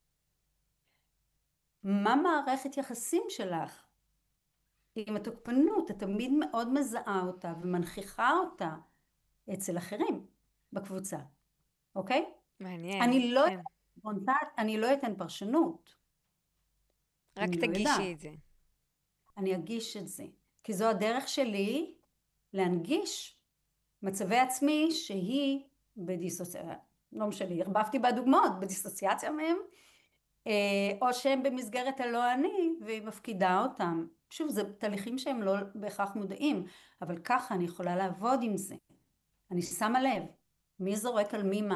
Speaker 5: מה מערכת יחסים שלך עם התוקפנות? את תמיד מאוד מזהה אותה ומנכיחה אותה אצל אחרים בקבוצה, אוקיי?
Speaker 4: מעניין.
Speaker 5: אני לא אתן פרשנות.
Speaker 4: רק תגישי את זה.
Speaker 5: אני אגיש את זה, כי זו הדרך שלי להנגיש מצבי עצמי שהיא בדיסוציאציה, לא משנה, הרבבתי בדוגמאות, בדיסוציאציה מהם, או שהם במסגרת הלא אני, והיא מפקידה אותם. שוב, זה תהליכים שהם לא בהכרח מודעים, אבל ככה אני יכולה לעבוד עם זה. אני שמה לב, מי זורק על מי מה.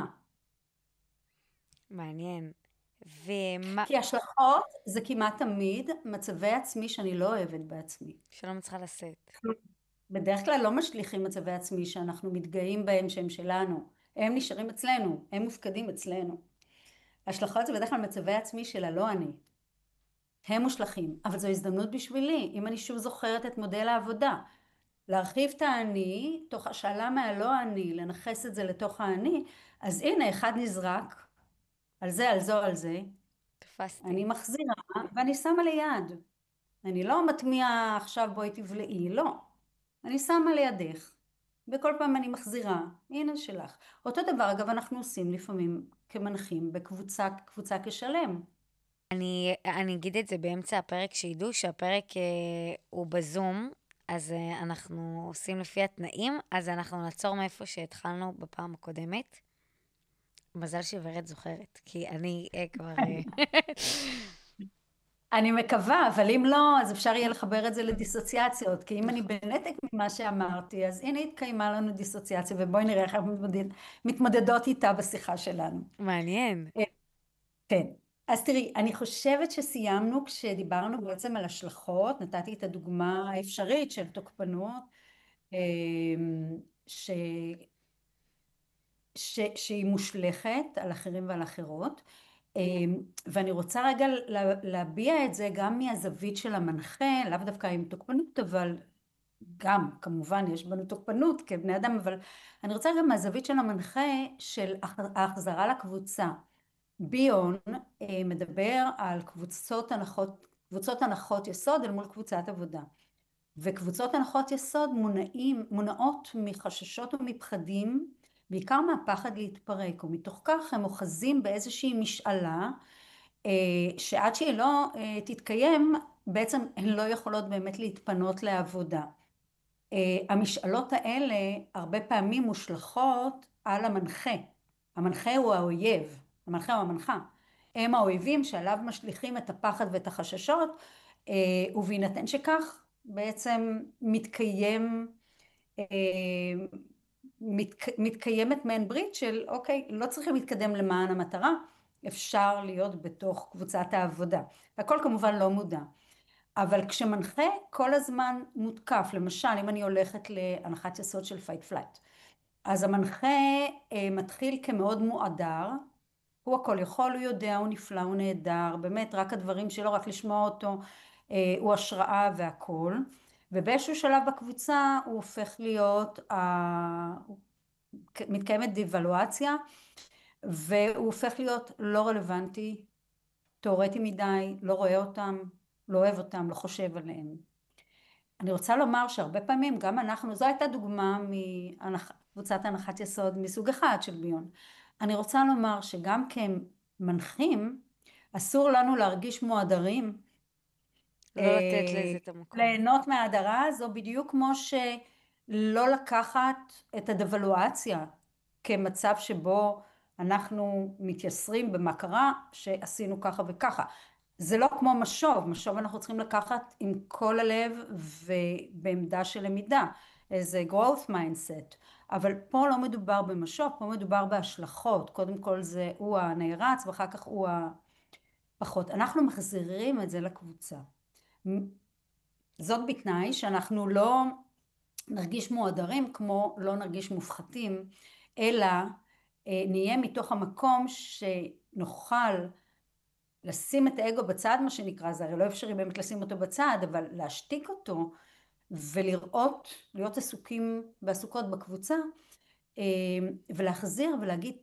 Speaker 4: מעניין. ומה...
Speaker 5: כי השלכות זה כמעט תמיד מצבי עצמי שאני לא אוהבת בעצמי.
Speaker 4: שלא מצליחה לשאת.
Speaker 5: בדרך כלל לא משליכים מצבי עצמי שאנחנו מתגאים בהם שהם שלנו. הם נשארים אצלנו, הם מופקדים אצלנו. השלכות זה בדרך כלל מצבי עצמי של הלא אני. הם מושלכים, אבל זו הזדמנות בשבילי, אם אני שוב זוכרת את מודל העבודה. להרחיב את האני, תוך השאלה מהלא אני, לנחס את זה לתוך האני, אז הנה, אחד נזרק, על זה, על זו, על זה.
Speaker 4: תפסתי.
Speaker 5: אני מחזירה, ואני שמה ליד. אני לא מטמיעה עכשיו בואי תבלעי, לא. אני שמה לידך, וכל פעם אני מחזירה, הנה שלך. אותו דבר, אגב, אנחנו עושים לפעמים כמנחים בקבוצה כשלם.
Speaker 4: אני אגיד את זה באמצע הפרק, שידעו שהפרק הוא בזום, אז אנחנו עושים לפי התנאים, אז אנחנו נעצור מאיפה שהתחלנו בפעם הקודמת. מזל שורד זוכרת, כי אני כבר...
Speaker 5: אני מקווה, אבל אם לא, אז אפשר יהיה לחבר את זה לדיסוציאציות, כי אם אני בנתק ממה שאמרתי, אז הנה התקיימה לנו דיסוציאציה, ובואי נראה איך אנחנו מתמודדות איתה בשיחה שלנו.
Speaker 4: מעניין.
Speaker 5: כן. אז תראי, אני חושבת שסיימנו כשדיברנו בעצם על השלכות, נתתי את הדוגמה האפשרית של תוקפנות, שהיא מושלכת על אחרים ועל אחרות, ואני רוצה רגע להביע את זה גם מהזווית של המנחה, לאו דווקא עם תוקפנות, אבל גם כמובן יש בנו תוקפנות כבני אדם, אבל אני רוצה גם מהזווית של המנחה של ההחזרה לקבוצה. ביון מדבר על קבוצות הנחות יסוד אל מול קבוצת עבודה, וקבוצות הנחות יסוד מונעות מחששות ומפחדים, בעיקר מהפחד להתפרק, ומתוך כך הם אוחזים באיזושהי משאלה שעד שהיא לא תתקיים בעצם הן לא יכולות באמת להתפנות לעבודה. המשאלות האלה הרבה פעמים מושלכות על המנחה. המנחה הוא האויב, המנחה הוא המנחה. הם האויבים שעליו משליכים את הפחד ואת החששות, ובהינתן שכך בעצם מתקיימת מעין ברית של אוקיי, לא צריכים להתקדם למען המטרה, אפשר להיות בתוך קבוצת העבודה. הכל כמובן לא מודע. אבל כשמנחה כל הזמן מותקף, למשל אם אני הולכת להנחת יסוד של fight flight, אז המנחה מתחיל כמאוד מועדר, הוא הכל יכול, הוא יודע, הוא נפלא, הוא נהדר, באמת רק הדברים שלו, רק לשמוע אותו, הוא השראה והכל, ובאיזשהו שלב בקבוצה הוא הופך להיות, מתקיימת דיוולואציה, והוא הופך להיות לא רלוונטי, תיאורטי מדי, לא רואה אותם, לא אוהב אותם, לא חושב עליהם. אני רוצה לומר שהרבה פעמים גם אנחנו, זו הייתה דוגמה מקבוצת הנחת יסוד מסוג אחד של ביון. אני רוצה לומר שגם כמנחים, אסור לנו להרגיש מועדרים.
Speaker 4: לא לתת לזה את המקום.
Speaker 5: ליהנות מההדרה הזו, בדיוק כמו שלא לקחת את הדוולואציה כמצב שבו אנחנו מתייסרים במה קרה שעשינו ככה וככה. זה לא כמו משוב, משוב אנחנו צריכים לקחת עם כל הלב ובעמדה של למידה, איזה growth mindset, אבל פה לא מדובר במשוב, פה מדובר בהשלכות, קודם כל זה הוא הנערץ ואחר כך הוא הפחות, אנחנו מחזירים את זה לקבוצה, זאת בתנאי שאנחנו לא נרגיש מועדרים כמו לא נרגיש מופחתים, אלא נהיה מתוך המקום שנוכל לשים את האגו בצד, מה שנקרא, זה הרי לא אפשרי באמת לשים אותו בצד, אבל להשתיק אותו ולראות, להיות עסוקים ועסוקות בקבוצה, ולהחזיר ולהגיד,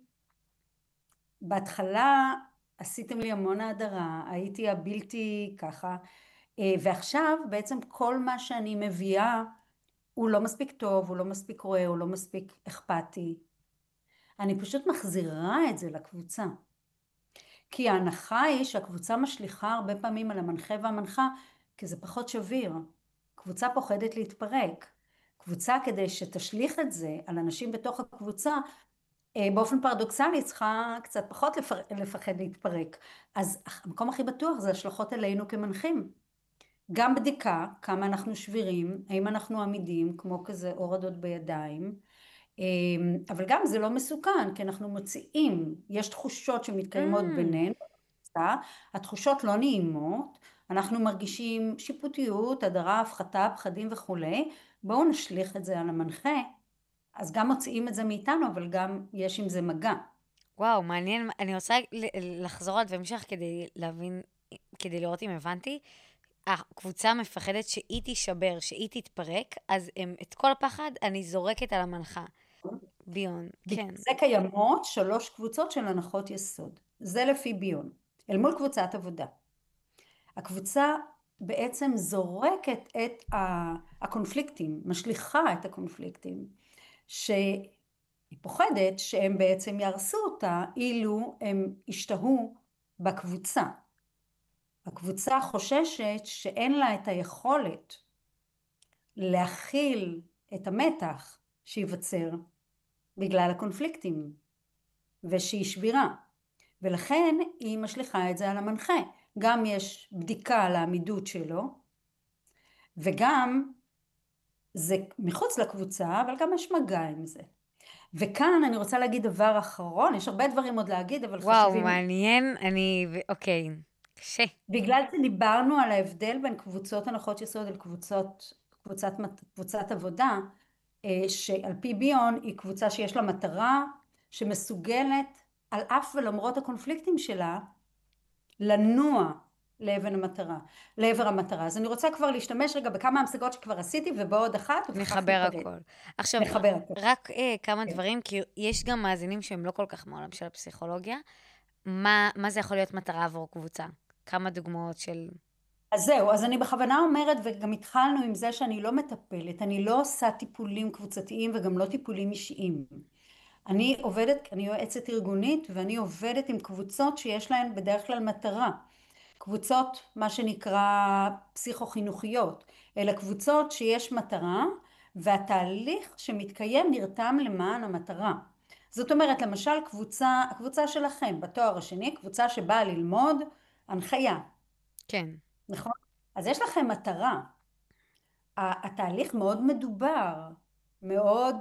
Speaker 5: בהתחלה עשיתם לי המון ההדרה, הייתי הבלתי ככה, ועכשיו בעצם כל מה שאני מביאה הוא לא מספיק טוב, הוא לא מספיק רואה, הוא לא מספיק אכפתי. אני פשוט מחזירה את זה לקבוצה. כי ההנחה היא שהקבוצה משליחה הרבה פעמים על המנחה והמנחה, כי זה פחות שביר. קבוצה פוחדת להתפרק. קבוצה כדי שתשליך את זה על אנשים בתוך הקבוצה, באופן פרדוקסלי צריכה קצת פחות לפחד להתפרק. אז המקום הכי בטוח זה השלכות עלינו כמנחים. גם בדיקה, כמה אנחנו שבירים, האם אנחנו עמידים, כמו כזה הורדות בידיים, אבל גם זה לא מסוכן, כי אנחנו מוציאים, יש תחושות שמתקיימות בינינו, התחושות לא נעימות, אנחנו מרגישים שיפוטיות, הדרה, הפחתה, פחדים וכולי, בואו נשליך את זה על המנחה, אז גם מוציאים את זה מאיתנו, אבל גם יש עם זה מגע.
Speaker 4: וואו, מעניין, אני רוצה לחזור על דברים שלך כדי להבין, כדי לראות אם הבנתי. הקבוצה מפחדת שהיא תישבר, שהיא תתפרק, אז את כל הפחד אני זורקת על המנחה. ביון, כן.
Speaker 5: זה קיימות 3 קבוצות של הנחות יסוד. זה לפי ביון, אל מול קבוצת עבודה. הקבוצה בעצם זורקת את הקונפליקטים, משליכה את הקונפליקטים, שהיא פוחדת שהם בעצם ירסו אותה אילו הם ישתהו בקבוצה. הקבוצה חוששת שאין לה את היכולת להכיל את המתח שיווצר בגלל הקונפליקטים ושהיא שבירה, ולכן היא משליכה את זה על המנחה. גם יש בדיקה על העמידות שלו, וגם זה מחוץ לקבוצה, אבל גם יש מגע עם זה. וכאן אני רוצה להגיד דבר אחרון, יש הרבה דברים עוד להגיד, אבל
Speaker 4: וואו,
Speaker 5: חשובים.
Speaker 4: מעניין, אוקיי, קשה.
Speaker 5: בגלל שדיברנו על ההבדל בין קבוצות הנחות יסוד אל קבוצת עבודה, שעל פי ביון היא קבוצה שיש לה מטרה, שמסוגלת על אף ולמרות הקונפליקטים שלה, לנוע לעבר המטרה. אז אני רוצה כבר להשתמש רגע בכמה המשגות שכבר עשיתי, ובעוד אחת,
Speaker 4: נחבר הכל. עכשיו, רק כמה דברים, כי יש גם מאזינים שהם לא כל כך מעולם של הפסיכולוגיה. מה זה יכול להיות מטרה עבור קבוצה? כמה דוגמאות של...
Speaker 5: אז זהו, אז אני בכוונה אומרת, וגם התחלנו עם זה שאני לא מטפלת, אני לא עושה טיפולים קבוצתיים וגם לא טיפולים אישיים. אני יועצת ארגונית, ואני עובדת עם קבוצות שיש להן בדרך כלל מטרה. קבוצות, מה שנקרא פסיכו-חינוכיות, אלה קבוצות שיש מטרה, והתהליך שמתקיים נרתם למען המטרה. זאת אומרת, למשל, הקבוצה שלכם בתואר השני, קבוצה שבאה ללמוד הנחיה.
Speaker 4: כן.
Speaker 5: נכון? אז יש לכם מטרה. התהליך מאוד מדובר, מאוד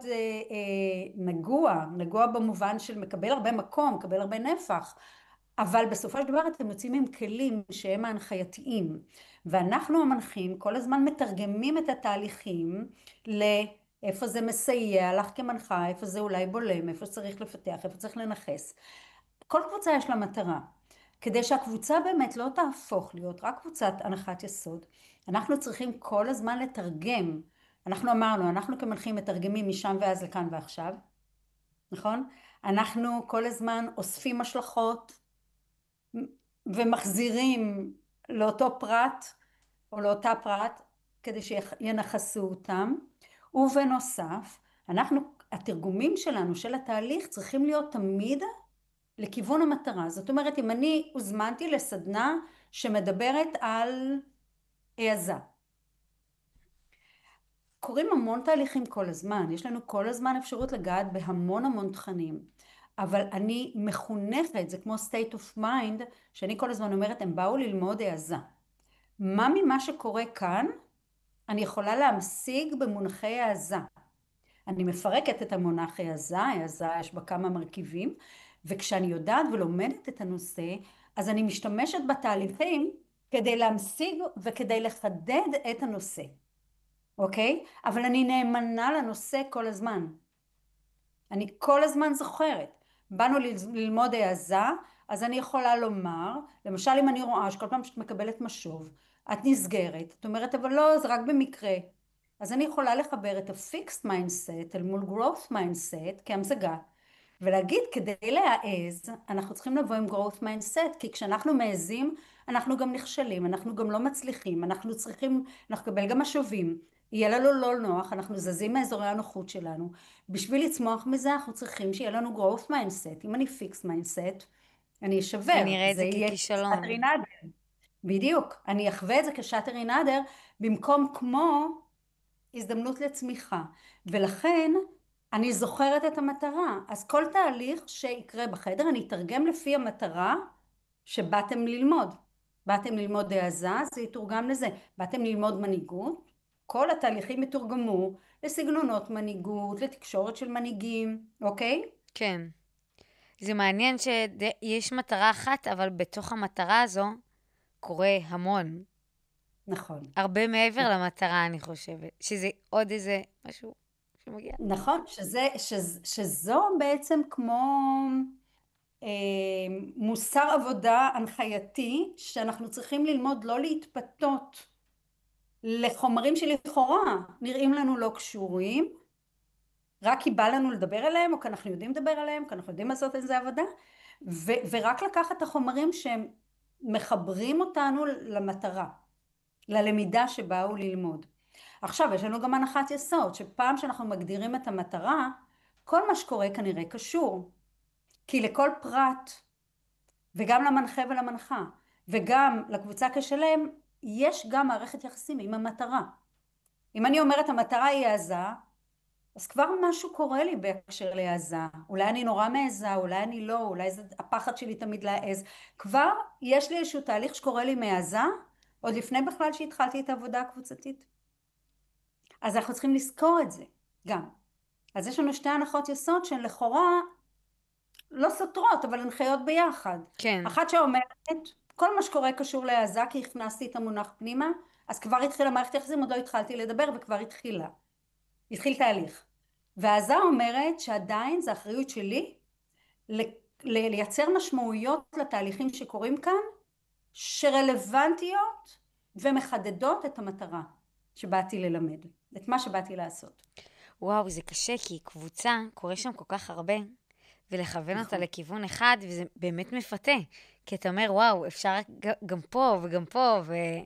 Speaker 5: נגוע במובן של מקבל הרבה מקום, מקבל הרבה נפח, אבל בסופו של דבר אתם יוצאים עם כלים שהם ההנחייתיים, ואנחנו המנחים כל הזמן מתרגמים את התהליכים לאיפה זה מסייע לך כמנחה, איפה זה אולי בולם, איפה צריך לפתח, איפה צריך לנחס. כל קבוצה יש לה מטרה. כדי שהקבוצה באמת לא תהפוך להיות רק קבוצת הנחת יסוד, אנחנו צריכים כל הזמן לתרגם. אנחנו אמרנו, אנחנו כמנחים מתרגמים משם ואז לכאן ועכשיו, נכון? אנחנו כל הזמן אוספים השלכות ומחזירים לאותו פרט או לאותה פרט כדי שינכסו אותם. ובנוסף, התרגומים שלנו של התהליך צריכים להיות תמיד לכיוון המטרה. זאת אומרת, אם אני הוזמנתי לסדנה שמדברת על העזה, קורים המון תהליכים כל הזמן, יש לנו כל הזמן אפשרות לגעת בהמון תכנים, אבל אני מחונכת, זה כמו state of mind, שאני כל הזמן אומרת, הם באו ללמוד העזה. מה ממה שקורה כאן, אני יכולה להמשיג במונחי העזה. אני מפרקת את המונח העזה, העזה יש בה כמה מרכיבים, וכשאני יודעת ולומדת את הנושא, אז אני משתמשת בתהליכים כדי להמשיג וכדי לחדד את הנושא. אוקיי? אבל אני נאמנה לנושא כל הזמן. אני כל הזמן זוכרת. באנו ללמוד העזה, אז אני יכולה לומר, למשל אם אני רואה שכל פעם שאת מקבלת משוב, את נסגרת, את אומרת אבל לא, זה רק במקרה. אז אני יכולה לחבר את ה-fixed mindset אל מול growth mindset כהמשגה, ולהגיד כדי להעז, אנחנו צריכים לבוא עם growth mindset, כי כשאנחנו מעזים, אנחנו גם נכשלים, אנחנו גם לא מצליחים, אנחנו נקבל גם משובים, יהיה לנו לא נוח, אנחנו זזים מאזורי הנוחות שלנו. בשביל לצמוח מזה, אנחנו צריכים שיהיה לנו growth mindset. אם אני fixed mindset, אני אשבר.
Speaker 4: אני אראה את זה ככישלון.
Speaker 5: בדיוק. אני אחווה את זה כשאטר אינאדר, במקום כמו הזדמנות לצמיחה. ולכן, אני זוכרת את המטרה. אז כל תהליך שיקרה בחדר, אני אתרגם לפי המטרה שבאתם ללמוד. באתם ללמוד העזה, זה יתורגם לזה. באתם ללמוד מנהיגות, כל התהליכים יתורגמו לסגנונות מנהיגות, לתקשורת של מנהיגים, אוקיי?
Speaker 4: כן. זה מעניין שיש מטרה אחת, אבל בתוך המטרה הזו קורה המון.
Speaker 5: נכון.
Speaker 4: הרבה מעבר למטרה, אני חושבת. שזה עוד איזה משהו שמגיע.
Speaker 5: נכון, שזו בעצם כמו מוסר עבודה הנחייתי, שאנחנו צריכים ללמוד לא להתפתות לחומרים שלכאורה נראים לנו לא קשורים, רק כי בא לנו לדבר עליהם, או כי אנחנו יודעים לדבר עליהם, כי אנחנו יודעים לעשות איזה עבודה, ורק לקחת את החומרים שהם מחברים אותנו למטרה, ללמידה שבאו ללמוד. עכשיו, יש לנו גם הנחת יסוד, שפעם שאנחנו מגדירים את המטרה, כל מה שקורה כנראה קשור. כי לכל פרט, וגם למנחה ולמנחה, וגם לקבוצה כשלם, יש גם מערכת יחסים עם המטרה. אם אני אומרת המטרה היא העזה, אז כבר משהו קורה לי בהקשר להעזה. אולי אני נורא מעזה, אולי אני לא, אולי זה הפחד שלי תמיד להעז. כבר יש לי איזשהו תהליך שקורה לי מעזה, עוד לפני בכלל שהתחלתי את העבודה הקבוצתית. אז אנחנו צריכים לזכור את זה גם. אז יש לנו שתי הנחות יסוד שהן לכאורה לא סותרות, אבל הן חיות ביחד.
Speaker 4: כן.
Speaker 5: אחת שאומרת, כל מה שקורה קשור להעזה, כי הכנסתי את המונח פנימה, אז כבר התחילה מערכת יחסים, עוד לא התחלתי לדבר וכבר התחיל תהליך. והעזה אומרת שעדיין זה אחריות שלי לייצר משמעויות לתהליכים שקורים כאן, שרלוונטיות ומחדדות את המטרה שבאתי ללמד, את מה שבאתי לעשות.
Speaker 4: וואו, זה קשה, כי קבוצה, קורה שם כל כך הרבה, ולכוון אותה לכיוון אחד, וזה באמת מפתה. כי אתה אומר, וואו, אפשר גם פה וגם פה,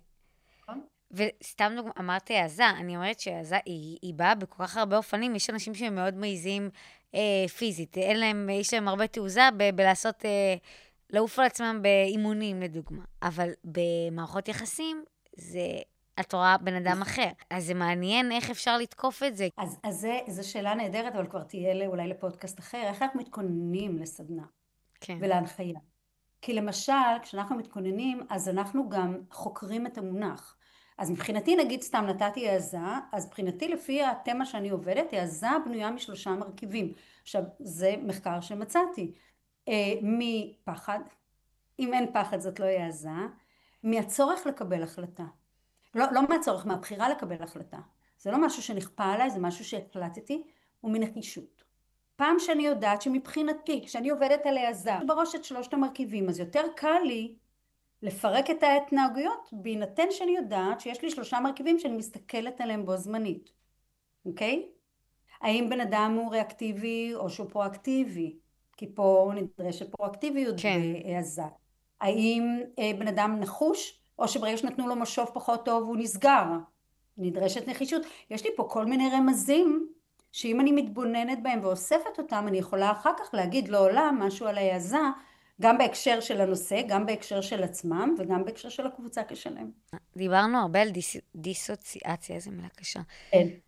Speaker 4: וסתם אמרתי העזה, אני אומרת שהעזה היא באה בכל כך הרבה אופנים, יש אנשים שהם מאוד מעיזים פיזית, יש להם הרבה תעוזה בלעשות, לעוף על עצמם באימונים לדוגמה, אבל במערכות יחסים זה את רואה בן אדם אחר, אז זה מעניין איך אפשר לתקוף את זה.
Speaker 5: אז זו שאלה נהדרת, אבל כבר תהיה אולי לפודקאסט אחר, איך אנחנו מתכוננים לסדנה ולהנחיה? כי למשל, כשאנחנו מתכוננים, אז אנחנו גם חוקרים את המונח. אז מבחינתי, נגיד סתם נתתי העזה, אז מבחינתי לפי התמה שאני עובדת, העזה בנויה מ3 מרכיבים. עכשיו, זה מחקר שמצאתי. מפחד, אם אין פחד זאת לא העזה, מהצורך לקבל החלטה. לא מהצורך, מהבחירה לקבל החלטה. זה לא משהו שנכפה עליי, זה משהו שהחלטתי, ומנחישות. פעם שאני יודעת שמבחינתי, כשאני עובדת על העזה, בראש את 3 המרכיבים, אז יותר קל לי לפרק את ההתנהגויות, בהינתן שאני יודעת שיש לי 3 מרכיבים שאני מסתכלת עליהם בו זמנית. אוקיי? האם בן אדם הוא ריאקטיבי או שהוא פרואקטיבי? כי פה נדרשת פרואקטיביות בהעזה. האם בן אדם נחוש, או שברגע שנתנו לו משוב פחות טוב הוא נסגר? נדרשת נחישות. יש לי פה כל מיני רמזים, שאם אני מתבוננת בהם ואוספת אותם, אני יכולה אחר כך להגיד לעולם משהו על העזה, גם בהקשר של הנושא, גם בהקשר של עצמם, וגם בהקשר של הקבוצה כשלהם.
Speaker 4: דיברנו הרבה על דיסוציאציה, איזה מילה קשה.
Speaker 5: כן.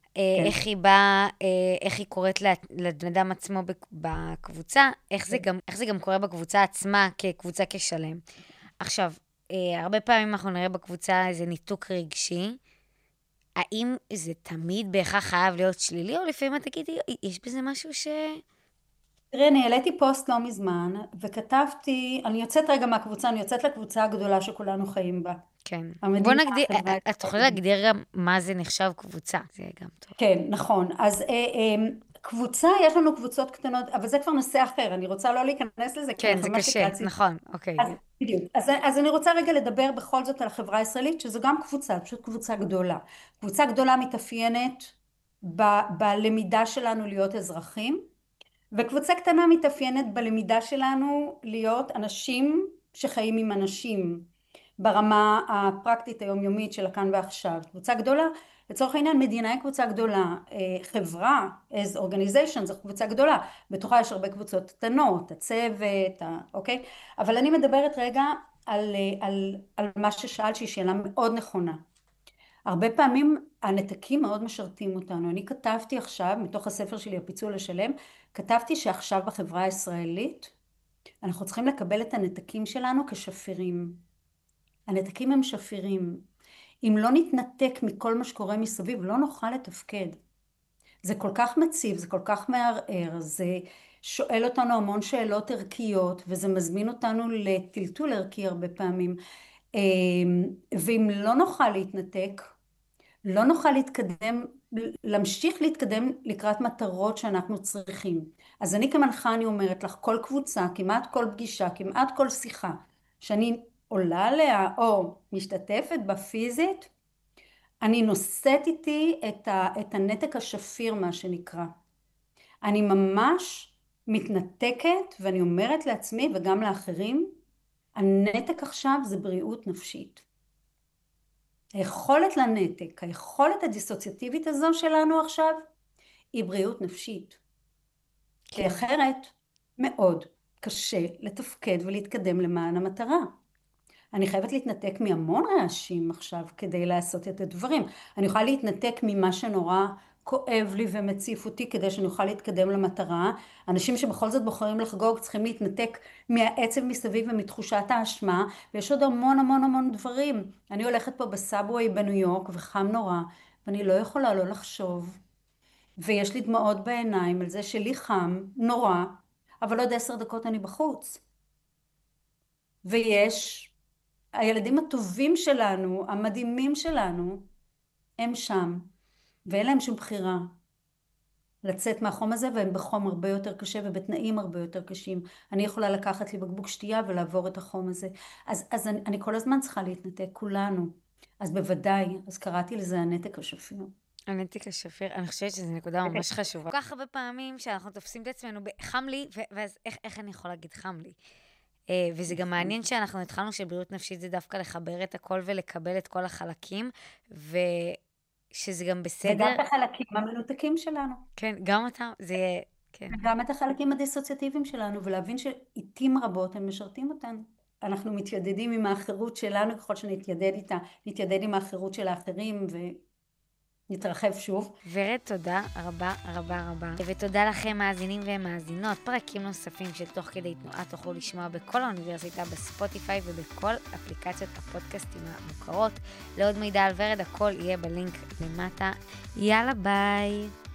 Speaker 4: איך היא באה, איך היא קוראת לבן אדם עצמו בקבוצה, איך זה גם קורה בקבוצה עצמה כקבוצה כשלם. עכשיו, הרבה פעמים אנחנו נראה בקבוצה איזה ניתוק רגשי, האם זה תמיד בהכרח חייב להיות שלילי, או לפעמים את תגידי, יש בזה משהו
Speaker 5: תראי, אני העליתי פוסט לא מזמן, וכתבתי, אני יוצאת רגע מהקבוצה, אני יוצאת לקבוצה הגדולה שכולנו חיים בה.
Speaker 4: כן.
Speaker 5: המדינה,
Speaker 4: בוא נגדיר,
Speaker 5: החברה,
Speaker 4: את תוכלי להגדיר גם מה זה נחשב קבוצה, זה יהיה גם טוב.
Speaker 5: כן, נכון. אז קבוצה, יש לנו קבוצות קטנות, אבל זה כבר נושא אחר, אני רוצה לא להיכנס לזה, כי
Speaker 4: כן,
Speaker 5: אנחנו
Speaker 4: זה
Speaker 5: ממש
Speaker 4: קשה,
Speaker 5: לקראת
Speaker 4: נכון, אוקיי.
Speaker 5: אז בדיוק. אז אני רוצה רגע לדבר בכל זאת על החברה הישראלית, שזו גם קבוצה, פשוט קבוצה גדולה. קבוצה גדולה מתאפיינת בלמידה שלנו להיות אזרחים, וקבוצה קטנה מתאפיינת בלמידה שלנו להיות אנשים שחיים עם אנשים, ברמה הפרקטית היומיומית של הכאן ועכשיו. קבוצה גדולה, לצורך העניין מדינה היא קבוצה גדולה, חברה, as organization, זו קבוצה גדולה, בתוכה יש הרבה קבוצות קטנות, הצוות, אוקיי? אבל אני מדברת רגע על מה ששאלת שהיא שאלה מאוד נכונה. הרבה פעמים הנתקים מאוד משרתים אותנו. אני כתבתי עכשיו, מתוך הספר שלי, הפיצול השלם, כתבתי שעכשיו בחברה הישראלית, אנחנו צריכים לקבל את הנתקים שלנו כשפירים. הנתקים הם שפירים. אם לא נתנתק מכל מה שקורה מסביב, לא נוכל לתפקד. זה כל כך מציב, זה כל כך מערער, זה שואל אותנו המון שאלות ערכיות, וזה מזמין אותנו לטלטול ערכי הרבה פעמים. ואם לא נוכל להתנתק, לא נוכל להתקדם, להמשיך להתקדם לקראת מטרות שאנחנו צריכים. אז אני כמנחה אני אומרת לך, כל קבוצה, כמעט כל פגישה, כמעט כל שיחה, שאני עולה עליה או משתתפת בפיזית, אני נושאת איתי את הנתק השפיר, מה שנקרא. אני ממש מתנתקת, ואני אומרת לעצמי וגם לאחרים, הנתק עכשיו זה בריאות נפשית. היכולת לנתק, היכולת הדיסוציאטיבית הזו שלנו עכשיו, היא בריאות נפשית. כי אחרת מאוד קשה לתפקד ולהתקדם למען המטרה. אני חייבת להתנתק מהמון רעשים עכשיו כדי לעשות את הדברים. אני יכולה להתנתק ממה שנורא כואב לי ומציף אותי כדי שאני אוכל להתקדם למטרה. אנשים שבכל זאת בוחרים לחגוג צריכים להתנתק מהעצב מסביב ומתחושת האשמה, ויש עוד המון המון המון דברים. אני הולכת פה בסאבווי בניו יורק וחם נורא, ואני לא יכולה לא לחשוב. ויש לי דמעות בעיניים על זה שלי חם נורא, אבל עוד 10 דקות אני בחוץ. ויש הילדים הטובים שלנו, המדהימים שלנו, הם שם, ואין להם שום בחירה לצאת מהחום הזה, והם בחום הרבה יותר קשה ובתנאים הרבה יותר קשים. אני יכולה לקחת לי בקבוק שתייה ולעבור את החום הזה. אז אני כל הזמן צריכה להתנתק, כולנו. אז בוודאי, אז קראתי לזה הנתק השפיר.
Speaker 4: הנתק השפיר, אני חושבת שזו נקודה ממש חשובה. כל כך הרבה פעמים שאנחנו תופסים את עצמנו חם לי, ואז איך אני יכולה להגיד חם לי? וזה גם מעניין שאנחנו התחלנו שבריאות נפשית זה דווקא לחבר את הכל ולקבל את כל החלקים, ושזה גם בסדר.
Speaker 5: וגם את החלקים המנותקים שלנו.
Speaker 4: כן, גם אתה, זה יהיה, כן.
Speaker 5: גם את החלקים הדיסוציאטיביים שלנו, ולהבין שעיתים רבות הם משרתים אותנו. אנחנו מתיידדים עם האחרות שלנו, ככל שנתיידד איתה, נתיידד עם האחרות של האחרים, נתרחב שוב.
Speaker 4: ורד, תודה רבה רבה רבה. ותודה לכם מאזינים ומאזינות. פרקים נוספים של תוך כדי תנועה תוכלו לשמוע בכל האוניברסיטה, בספוטיפיי ובכל אפליקציות הפודקאסטים המוכרות. לעוד מידע על ורד, הכל יהיה בלינק למטה. יאללה ביי.